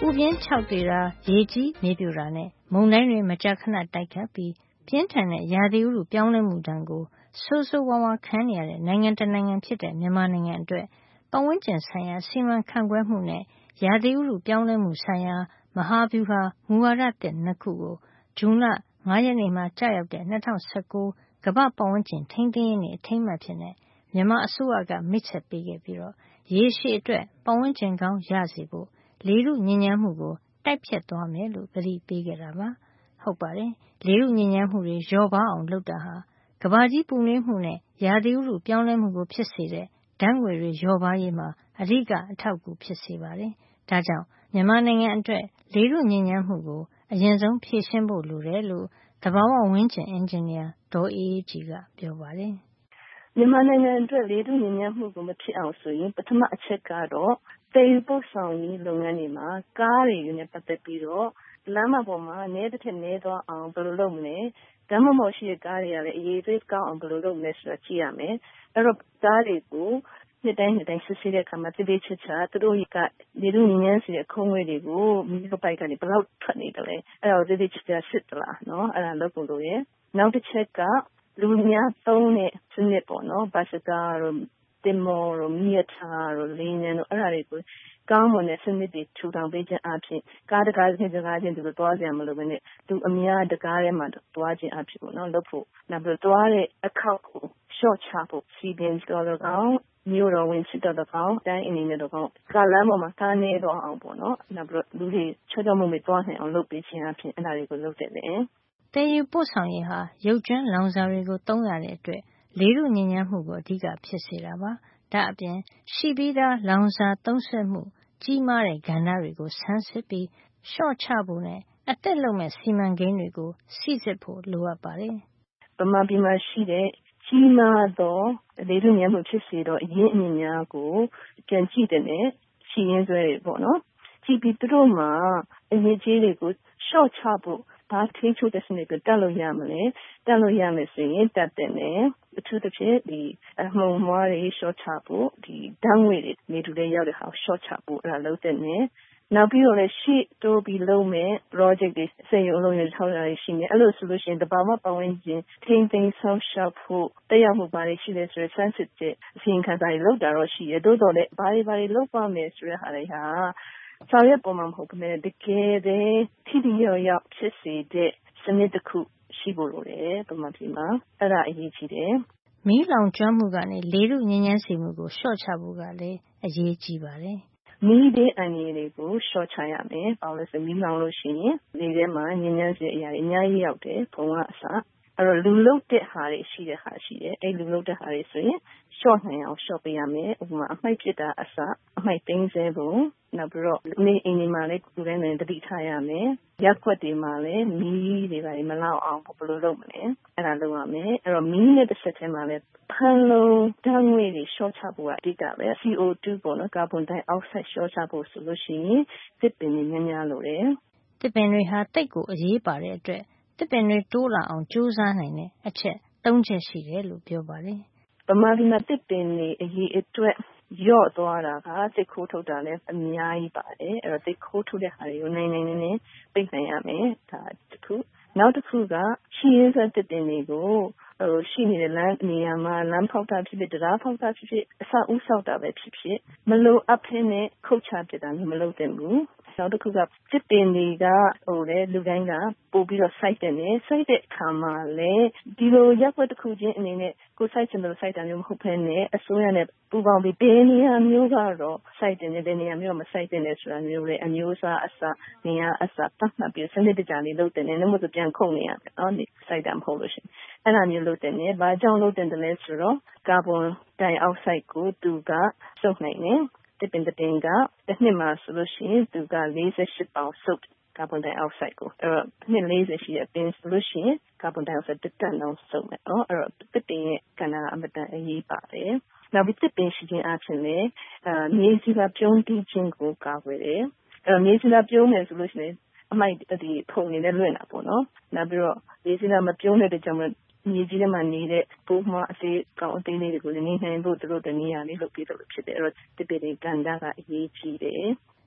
S1: ပူပြင်းခြောက်သွေတာ၊ရေကြီးမြေပြိုတာနဲ့မုန်တိုင်းတွေမကြာခဏတိုက်ခတ်ပြီးပြင်းထန်တဲ့ရာသီဥတုပြောင်းလဲမှုဒဏ်ကိုဆိုးဆိုးဝါးဝါးခံနေရတဲ့နိုင်ငံတနိုင်ငံဖြစ်တဲ့မြန်မာနိုင်ငံအတွက်ပတ်ဝန်းကျင်ဆိုင်ရာစီမံခန့်ခွဲမှုနဲ့ရာသီဥတုပြောင်းလဲမှုဆိုင်ရာမဟာဗျူဟာမူဝါဒသစ်2 ခုကိုဇွန်လ5 ရက်နေ့မှာကျရောက်တဲ့2019ကမ္ဘာ့ပတ်ဝန်းကျင်ထိန်းသိမ်းရေးနေ့အထိမ်းအမှတ်အဖြစ်မြန်မာအစိုးရကမိတ်ဆက်ပေးခဲ့ပြီးရေရှည်အတွက်ပတ်ဝန်းကျင်ကောင်းရစေဖို့လေထုညစ်ညမ်းမှုကိုတိုက်ဖျက်သွားမယ်လို့ကတိပေးခဲ့တာပါ။ဟုတ်ပါတယ်။လေထုညစ်ညမ်းမှုတွေလျော့ပါးအောင်လုပ်တာဟာကမ္ဘာကြီးပူနွေးမှုနဲ့ရာသီဥတုပြောင်းလဲမှုကိုဖြစ်စေတဲ့ဓာတ်ငွေတွေလျော့ပါးရေးမှာအဓိကအထောက်အကူဖြစ်စေပါတယ်။ဒါကြောင့်မြန်မာနိုင်ငံအတွက်လေထုညစ်ညမ်းမှုကိုအရင်ဆုံးဖြေရှင်းဖို့လိုတယ်လို့သဘာဝဝန်းကျင်အင်ဂျင်နီယာဒေါ်အေးအေးကြည်ကပြောပါတယ်
S18: ။မြန်မာနိုင်ငံအတွက်လေထုညစ်ညမ်းမှုကိုမဖြစ်အောင်ဆိုရင်ပထမအချက်ကတော့သယ်ယူပို့ဆောင်ရေးလုပ်ငန်းတွေမှာကားတွေနဲ့ပတ်သက်ပြီးတော့လမ်းမပေါ်မှာနည်းတစ်ထက်နည်းသွားအောင်ဘယ်လိုလုပ်မလဲ။ဓာတ်မမော်ရှိတဲ့ကားတွေကလည်းအရေးသေးကောင်းအောင်ဘယ်လိုလုပ်မလဲဆိုတာကြည့်ရမယ်။အဲ့တော့ကားတွေကိုနှစ်တိုင်းစစ်ဆေးတဲ့အခါမှာတည်တည်ချာချာသူတို့ကလေထုညစ်ညမ်းစေတဲ့ခုံးငွေတွေကိုမီးပိုက်ကနေဘယ်လောက်ထွက်နေတယ်လဲအဲ့ဒါကိုတည်တည်ချာချာစစ်သလားနော်အဲ့ဒါလုပ်ဖို့လိုရဲ့နောက်တစ်ချက်ကလူများသုံးတဲ့စနစ်ပေါ့နော်ဘတ်စကားတို့တင်မော်တို့မီးရထားတို့လင်းနေတို့အဲ့ဒါတွေကိုကောင်းမွန်တဲ့စနစ်တွေထူထောင်ပေးခြင်းအပြင်ကားတကားချင်းသူတို့တွားကြမလို့ပဲနဲ့သူအများတကားထဲမှာတွားခြင်းအဖြစ်ပေါ့နော်လုပ်ဖို့နောက်ပြီးတွားတဲ့အခောက်ကိုရှော့ချဖို့စီပင်တော်တော့ကောင်းမျိုးတော်ဝင်စစ်တော့ကောင်းတိုင်းအနေနဲ့တော့ကောင်းကားလမ်းပေါ်မှာကားနေတော့အောင်ပေါ့နော်နောက်ပြီးလူတွေချောချောမွေ့မွေ့တွားနိုင်အောင်လုပ်ပေးခြင်းအပြင်အဲ့ဒါတွေကိုလုပ်တယ်လေ
S1: သယ်ယူပို့ဆောင်ရေးဟာရုပ်ကြွင်းလောင်စာတွေကိုသုံးရတဲ့အတွက်လေထုညစ်ညမ်းမှုကိုအဓိကဖြစ်စေတာပါ။ဒါအပြင်ရှိပြီးသားလောင်စာသုံးစွဲမှုကြီးမားတဲ့ကဏ္ဍတွေကိုဆန်းစစ်ပြီးလျှော့ချဖို့နဲ့အသစ်လုပ်မဲ့စီမံကိန်းတွေကိုစိစစ်ဖို့လိုအပ်ပါတယ်
S18: ။ဗမာပြည်မှာရှိတဲ့ကြီးမားသောလေထုညစ်ညမ်းမှုဖြစ်စေသောအရင်းအမြစ်များကိုပြန်ကြည့်တဲ့ရှိရင်းစွဲတွေပေါ့နော်။ကြည့်ပြီးသူတို့မှာအရေးကြီးတွေကိုလျှော့ချဖို့ဘာထိချိုးတဲ့စနစ်ကိုတက်လို့ရမလဲတက်လို့ရမယ်ဆိုရင်တက်တဲ့နဲ့အထူးသဖြင့်ဒီအမှုံမွားတွေရှော့ချဖို့ဒီဓာတ်ငွေတွေနေတူတဲ့ရောက်တဲ့ဟာရှော့ချဖို့အဲ့ဒါလုပ်တဲ့နဲ့နောက်ပြီးတော့လည်းရှေ့တိုးပြီးလုပ်မဲ့ project တွေစေရုံလုံးရထောက်ရရှိနေအဲ့လိုဆိုလို့ရှိရင်တဘာမှပတ်ဝန်းကျင်ထိန်းသိမ်းဆောင်ရှောက်ဖို့တက်ရောက်မှုပါတွေရှိတယ်ဆိုရယ် sensitive အစီရင်ခံစာတွေလုပ်တာတော့ရှိရတိုးတော်လည်းဘာတွေလုပ်ပါမယ်ဆိုတဲ့ဟာတွေဟာဆောင်ရွက်ပေါ်မှာမဟုတ်ဘဲတကယ်တည်းထိတိရောက်ဖြစ်စေတဲ့စနစ်တစ်ခုရှိဖို့လိုတယ်ပုံမှန်ပြည်မှာအဲ့ဒါအရေးကြီးတယ်
S1: မီးလောင်ကျွမ်းမှုကနေလေထုညစ်ညမ်းစေမှုကိုလျှော့ချဖို့ကလည်းအရေးကြီးပါတယ်
S18: မီးဘေးအန္တရာယ်တွေကိုလျှော့ချရမယ်။ဘာလို့လဲဆိုမီးလောင်လို့ရှိရင်လေထဲမှာညစ်ညမ်းစေအရာတွေအများကြီးရောက်တယ်ဖုံကအစအဲ့တော့လူလုတ်တဲ့ဟာတွေရှိတယ်အဲ့လူလုတ်တဲ့ဟာတွေဆိုရင်လျှော့နိုင်အောင်လျှော့ပေးရမယ်ဥပမာအမှိုက်ဖြစ်တာအစအမှိုက်သိမ်းစေဖို့နောက်ပြီးတော့နေအိမ်တွေမှာလည်းလူတိုင်းလည်းတတိထားရမယ်ရက်ွက်တွေမှာလည်းမီးတွေပါမလောက်အောင်ဘယ်လိုလုပ်မလဲအဲ့ဒါလုပ်ရမယ်အဲ့တော့မီးနဲ့တစ်ဆက်တည်းမှာလည်းဖန်လုံးဓာတ်ငွေတွေလျှော့ချဖို့အဓိကပဲ CO2 ပေါ့နော်ကာဗွန်ဒိုင်အောက်ဆိုက်လျှော့ချဖို့ဆိုလို့ရှိရင်သစ်ပင်တွေများလို့တယ်
S1: သစ်ပင်တွေဟာတိတ်ကိုအရေးပါတဲ့အတွက်သစ်ပင်တွေတိုးလာအောင်ကြိုးစားနိုင်တဲ့အချက်3ချက်ရှိတယ်လို့ပြောပါတယ်
S18: ဗမာပြည်မှာသစ်ပင်တွေအရေးအတွက်ရော့သွားတာကသစ်ခိုးထုတ်တာလည်းအများကြီးပါတယ်အဲ့တော့သစ်ခိုးထုတ်တဲ့ဟာတွေကိုနိုင်နေပိတ်နိုင်ရမယ်ဒါတစ်ခုနောက်တစ်ခုကရှိရင်းစွဲသစ်ပင်တွေကိုရှိနေတဲ့လမ်းနေရာမှာလမ်းဖောက်တာဖြစ်ဖြစ်တရားဖောက်တာဖြစ်ဖြစ်အဆောက်အဦဆောက်တာပဲဖြစ်ဖြစ်မလိုအပ်ဖ ೇನೆ ခုတ်ချပစ်တာမျိုးမလုပ်သင့်ဘူးနောက်တစ်ခုကသစ်ပင်တွေကလေလူတိုင်းကပို့ပြီးတော့စိုက်တဲ့အခါမှာလေဒီလိုရက်ွက်တစ်ခုချင်းအနေနဲ့ကိုစိုက်ချင်လို့စိုက်တာမျိုးမဟုတ်ဘဲနဲ့အစိုးရနဲ့ပူးပေါင်းပြီးဘယ်နေရာမျိုးကတော့စိုက်တယ်နဲ့ဘယ်နေရာမျိုးမစိုက်တဲ့နဲ့ဆိုတာမျိုးလေအမျိုးအစားအစနေရာအစတတ်မှတ်ပြီးစနစ်တကျလေးလုပ်တယ်နဲ့လည်းမဟုတ်ပြန်ခုန်နေရတယ်နော်စိုက်တာမဟုတ်လို့ရှိရင်အဲ့ဒါမျိုးလုပ်တယ်နဲ့ဘာကြောင့်လုပ်တယ်လဲဆိုတော့ကာဗွန်ဒိုင်အောက်ဆိုက်ကိုသူကစုပ်နိုင်တယ်သစ်ပင်ကတစ်နှစ်မှာဆိုလို့ရှိရင်သူက48ပေါင်စုပ်ကာဗွန်ဒိုင်အောက်ဆိုက်ကိုအဲ့တော့နှစ်40ရှိတဲ့ပင်ဆိုလို့ရှိရင်ကာဗွန်ဒိုင်အောက်ဆိုက်တစ်တန်လုံးစုပ်မယ်နော်အဲ့တော့သစ်ပင်ရဲ့ကဏ္ဍအမတန်အရေးပါတယ်နောက်ပြီးသစ်ပင်ရှိခြင်းအပြင်လည်းမြေဆီလွှာပြုံးတီးခြင်းကိုကာကွယ်တယ်အဲ့တော့မြေဆီလွှာပြုံးမယ်ဆိုလို့ရှိရင်အမိုက်ဒီဖုန်နေနဲ့လွင့်တာပေါ့နော်နောက်ပြီးတော့မြေဆီလွှာမပြုံးတဲ့ကြောင့်မြေကြီးထဲမှာနေတဲ့ပိုးမွှားအသေးကောင်းအသေးလေးတွေကိုနေနိုင်ဖို့သူတို့တနည်းအားလေးလုပ်ပြီးတော့ဖြစ်တယ်အဲ့တော့တစ်ပင်ကဏ္ဍကအရေးကြီးတယ်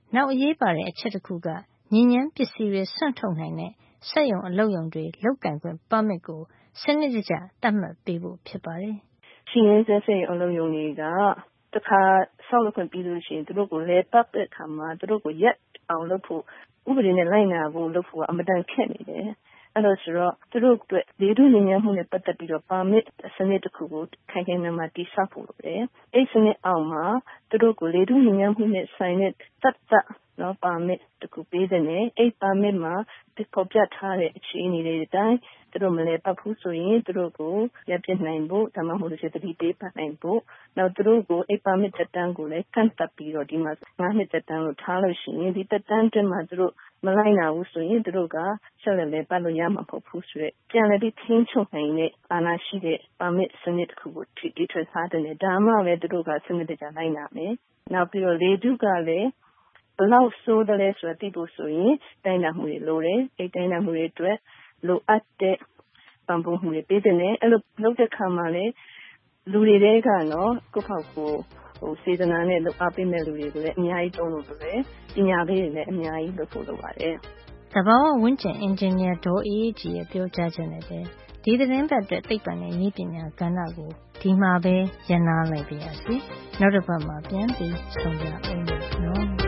S1: နောက်အရေးပါတဲ့အချက်တစ်ခုကညဉ့်ဉန်းပစ္စည်းတွေစွန့်ထုတ်နိုင်တဲ့စက်ရုံအလုပ်ရုံတွေလုပ်ကိုင်ခွင့်ပါမစ်ကိုစနစ်တကျသတ်မှတ်ပေးဖို့ဖြစ်ပါတယ်
S18: ။ရှင်ရင်းစက်ရုံအလုပ်ရုံတွေကတခါဆောက်လုပ်ခွင့်ပြီးလို့ရှိရင်သူတို့ကိုလဲပတ်တဲ့အခါမှာသူတို့ကိုရက်အောင်လုပ်ဖို့ဥပဒေနဲ့လိုက်နာဖို့လုပ်ဖို့အမတန်ခက်နေတယ်။အဲ့လိုဆိုတော့သူတို့အတွက်လေထုညဉ့်ဉန်းမှုနဲ့ပတ်သက်ပြီးတော့ပါမစ်စနစ်တစ်ခုကိုခိုင်ခိုင်မာမာတည်ဆောက်ဖို့လိုတယ်။အဲ့စနစ်အောက်မှာသူတို့ကိုလေထုညဉ့်ဉန်းမှုနဲ့ဆိုင်တဲ့သက်နော်ပါမစ်တစ်ခုပေးတဲ့နဲ့အဲ့ပါမစ်မှာပေါ်ပြထားတဲ့အခြေအနေတွေအတိုင်းသူတို့မလဲပတ်ဘူးဆိုရင်သူတို့ကိုရပ်ပြနိုင်ဖို့ဒါမှမဟုတ်လို့သတိပေးပတ်နိုင်ဖို့နောက်သူတို့ကိုအဲ့ပါမစ်တက်တန်းကိုလည်းကန့်သတ်ပြီးတော့ဒီမှာ9နှစ်တက်တန်းလို့ထားလို့ရှိရင်ဒီတက်တန်းအတွင်းမှာသူတို့မလိုက်နိုင်ဘူးဆိုရင်သူတို့ကဆက်လက်လဲပတ်လို့ရမှာမဟုတ်ဘူးဆိုတော့ပြန်လည်ပြီးထိန်းချုပ်နိုင်တဲ့အာဏာရှိတဲ့ပါမစ်စနစ်တစ်ခုကိုတီထွင်ထားတဲ့ဒါမှပဲသူတို့ကစနစ်တကျလိုက်နာမယ်နောက်ပြီးတော့လေထုကလည်းဘလောက်ဆိုးတယ်လဲဆိုတာသိဖို့ဆိုရင်တိုင်းတာမှုတွေလိုတယ်အဲ့တိုင်းတာမှုတွေအတွက်လိုအပ်တဲ့ပံ့ပိုးမှုတွေပေးတဲ့နဲ့အဲ့လိုလုပ်တဲ့ခါမှာလေလူတွေကနော်ကိုယ့်ဖောက်ကိုစေတနာနဲ့လုပ်အားပေးမဲ့လူတွေကိုလည်းအများကြီးတုံးလို့ပဲပညာပေးတွေလည်းအများကြီးလုပ်ဖို့လုပ်ပါတယ်
S1: ။သဘာဝဝန်းကျင်အင်ဂျင်နီယာဒေါ်အေးကြီးရဲ့ပြောကြားချက်နဲ့ပဲဒီသတင်းပတ်အတွက်သိပ္ပံနဲ့နည်းပညာကဏ္ဍကိုဒီမှာပဲရနာလိုက်ပါရစေ။နောက်တစ်ပတ်မှာပြန်ပြီးဆုံကြအောင်နော်။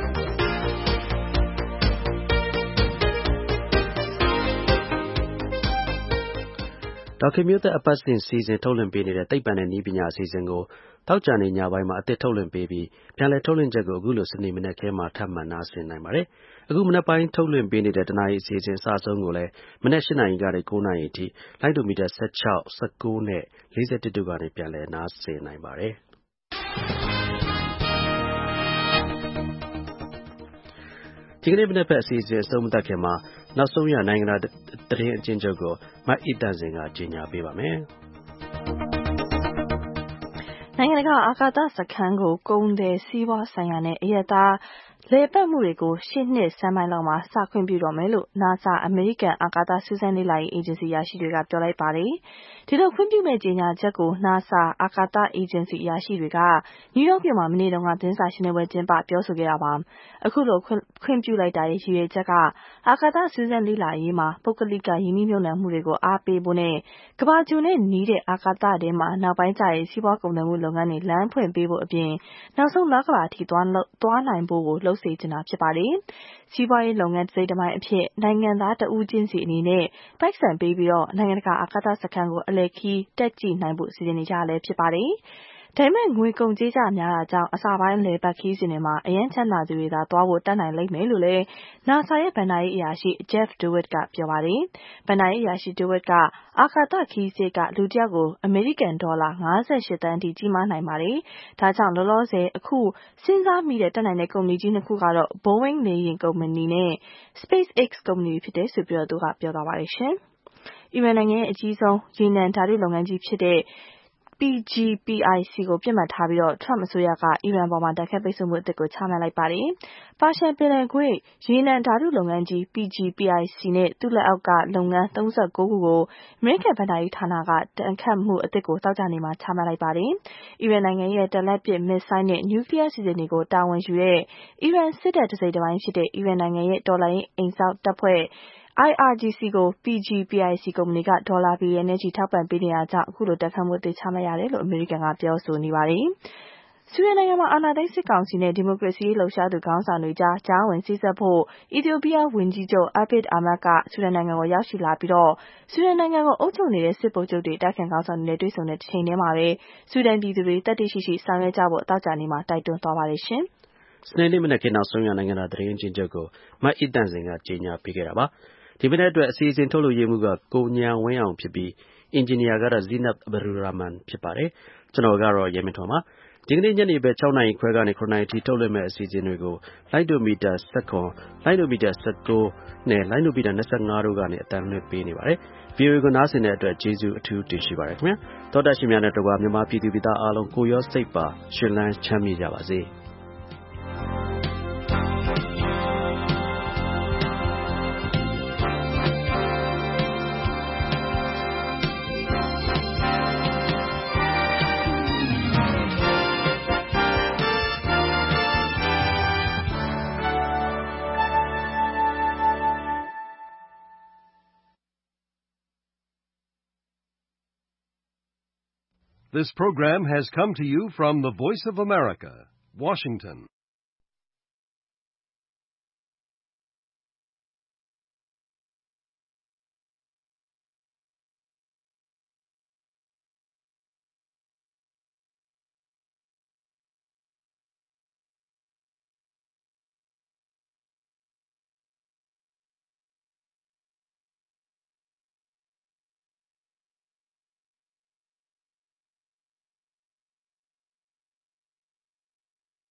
S2: ဒေါက်ခင်မျိုးသက်အပတ်စဉ်စီစဉ်ထုတ်လွှင့်ပေးနေတဲ့သိပ္ပံနဲ့နည်းပညာအစီအစဉ်ကိုတောက်ကြနေညပိုင်းမှာအသစ်ထုတ်လွှင့်ပေးပြီးပြန်လည်ထုတ်လွှင့်ချက်ကိုအခုလိုစနေမနက်ခင်းမှာထပ်မံနားဆင်နိုင်ပါတယ်။အခုမနက်ပိုင်းထုတ်လွှင့်ပေးနေတဲ့တနာရီအစီအစဉ်အစဆုံးကိုလည်းမနက်၈နာရီကနေ9နာရီအထိလိုင်းဒိုမီတာ16 19နဲ့41တို့ကနေပြန်လည်နားဆင်နိုင်ပါတယ်။ဒီကနေ့မနက်ဖက်အစီအစဉ်အဆုံးမသတ်ခင်မှာနောက်ဆုံးရနိုင်ငံတကာသတင်းအကျဉ်းချုပ်ကိုမအိတန့်စင်ကကြေညာပေးပါမယ်
S3: ။နိုင်ငံတကာအာကာသစခန်းကိုကုန်သည်စီးပွားဆိုင်ရာနဲ့အရပ်သားလည်ပတ်မှုတွေကိုရှေ့နှစ်ဆန်းပိုင်းလောက်မှာစခွင့်ပြုတော့မယ်လို့ NASA အမေရိကန်အာကာသစူးစမ်းလေ့လာရေးအေဂျင်စီအရာရှိတွေကပြောလိုက်ပါတယ်။ဒီလိုခွင့်ပြုမဲ့ကြေညာချက်ကို NASA အာကာသအေဂျင်စီအရာရှိတွေကနယူးယောက်မြို့မှာမနေ့တုန်းကသတင်းစာရှင်းလင်းပွဲကျင်းပပြောဆိုခဲ့တာပါ။အခုလိုခွင့်ပြုလိုက်တာရဲ့ရည်ရွယ်ချက်ကအာကာသစူးစမ်းလေ့လာရေးမှာပုဂ္ဂလိကရင်းနှီးမြှုပ်နှံမှုတွေကိုအားပေးဖို့နဲ့ကမ္ဘာဂြိုဟ်နဲ့နီးတဲ့အာကာသထဲမှာနောက်ပိုင်းကျရင်စီးပွားကုန်သွယ်မှုလုပ်ငန်းတွေလမ်းဖွင့်ပေးဖို့အပြင်နောက်ဆုံးလကဘာအထိသွားနိုင်ဖို့ကိုလှုပ်စေချင်တာဖြစ်ပါတယ်။စီးပွားရေးလုပ်ငန်းတစ်စိတ်တစ်ပိုင်းအဖြစ်နိုင်ငံသားတဦးချင်းစီအနေနဲ့ပိုက်ဆံပေးပြီးတော့နိုင်ငံတကာအာကာသစခန်းကိုအလည်ခီးတက်ကြည့်နိုင်ဖို့စီစဉ်နေကြရလဲဖြစ်ပါတယ်။ဒါပေမဲ့ငွေကုန်ကြေးကျများတာကြောင့်အစပိုင်းလည်ပတ်ခီးစဉ်တွေမှာအရန်ချမ်းသာသူတွေသာသွားဖို့တတ်နိုင်လိမ့်မယ်လို့လည်း NASA ရဲ့ဘဏ္ဍာရေးအရာရှိ Jeff DeWitt ကပြောပါတယ်။ဘဏ္ဍာရေးအရာရှိ DeWitt ကအာကာသခီးစရိတ်ကလူတစ်ယောက်ကိုအမေရိကန်ဒေါ်လာ58သန်းအထိကြီးမားနိုင်ပါတယ်။ဒါကြောင့်လောလောဆယ်အခုစဉ်းစားမိတဲ့တက်နိုင်တဲ့ကုမ္ပဏီကြီးနှစ်ခုကတော့ Boeing လေယာဉ်ကုမ္ပဏီနဲ့ SpaceX ကုမ္ပဏီဖြစ်တယ်ဆိုပြီးသူကပြောသွားပါတယ်ရှင်။အီရန်နိုင်ငံရဲ့အကြီးဆုံးရေနံဓာတုလုပ်ငန်းကြီးဖြစ်တဲ့PGPIC ကိုပြစ်မှတ်ထားပြီးတော့ Trump အစိုးရကအီရန်ပေါ်မှာဒဏ်ခတ်ပိတ်ဆို့မှုအသစ်ကိုချမှတ်လိုက်ပါတယ်။ပါရှန်ပင်လယ်ကွေ့ရေနံဓာတုလုပ်ငန်းကြီး PGPIC နဲ့သူ့လက်အောက်ကလုပ်ငန်း39ခုကိုအမေရိကန်ဘဏ္ဍာရေးဌာနကဒဏ်ခတ်မှုအသစ်ကိုသောကြာနေ့မှာချမှတ်လိုက်ပါတယ်။အီရန်နိုင်ငံရဲ့တက်လက်ပစ်မစ်ဆိုင်းနဲ့နျူကလ িয়ার စီစဉ်တွေကိုတာဝန်ယူတဲ့အီရန်စစ်တပ်တစ်စိတ်တစ်ပိုင်းဖြစ်တဲ့အီရန်နိုင်ငံရဲ့တော်လှန်ရေးအိမ်စောင့်တပ်ဖွဲ့IRGC ကို PGPIC ကုမ္ပဏီကဒေါ်လာဘီလီယံနဲ့ချီထောက်ပံ့ပေးနေတာကြောင့်အခုလိုဒဏ်ခတ်မှုအသစ်ချမှတ်ရတယ်လို့အမေရိကန်ကပြောဆိုနေပါတယ်။ဆူဒန်နိုင်ငံမှာအာဏာသိမ်းစစ်ကောင်စီနဲ့ဒီမိုကရေစီရေးလှုပ်ရှားသူခေါင်းဆောင်တွေကြားကြားဝင်စေ့စပ်ဖို့အီသီယိုးပီးယားဝန်ကြီးချုပ် Abiy Ahmed ကဆူဒန်နိုင်ငံကိုရောက်ရှိလာပြီးတော့ဆူဒန်နိုင်ငံကိုအုပ်ချုပ်နေတဲ့စစ်ဗိုလ်ချုပ်တွေတိုက်ခိုက်ခေါင်းဆောင်တွေနဲ့တွေ့ဆုံတဲ့ချိန်ထဲမှာပဲဆူဒန်ပြည်သူတွေတတ်သိရှိရှိဆောင်ရွက်ကြဖို့သောကြာနေ့မှာတိုက်တွန်းသွားပါတယ်ရှင်
S2: ။စနေနေ့မနက်ခင်းနောက်ဆုံးရနိုင်ငံတကာသတင်းအကျဉ်းချုပ်ကိုမအိတန့်စင်ကကြေညာပေးခဲ့တာပါ။ဒီမနေ့အတွက်အစီအစဉ်ထုတ်လုပ်ရေးမှုကကိုညံဝင်းအောင်ဖြစ်ပြီးအင်ဂျင်နီယာကတော့ Zeenab Abdulrahman ဖြစ်ပါတယ်။ကျွန်တော်ကတော့ရဲမင်းထွန်းပါ။ဒီကနေ့ညနေပဲ6နာရီခွဲကနေ9နာရီထိထုတ်လွှင့်မဲ့အစီအစဉ်တွေကိုလိုင်းဒိုမီတာ19လိုင်းဒိုမီတာ19နဲ့လိုင်းဒိုမီတာ25တို့ကနေအတန်းလွှင့်ပေးနေပါတယ်။ VOA ကိုနားဆင်တဲ့အတွက်ကျေးဇူးအထူးတင်ရှိပါတယ်ခင်ဗျာ။သောတာရှင်များနဲ့တကွာမြန်မာပြည်သူပြည်သားအားလုံးကိုရောစိတ်ပါရှင်လန်းချမ်းမြေ့ကြပါစေ။
S5: This program has come to you from the Voice of America, Washington.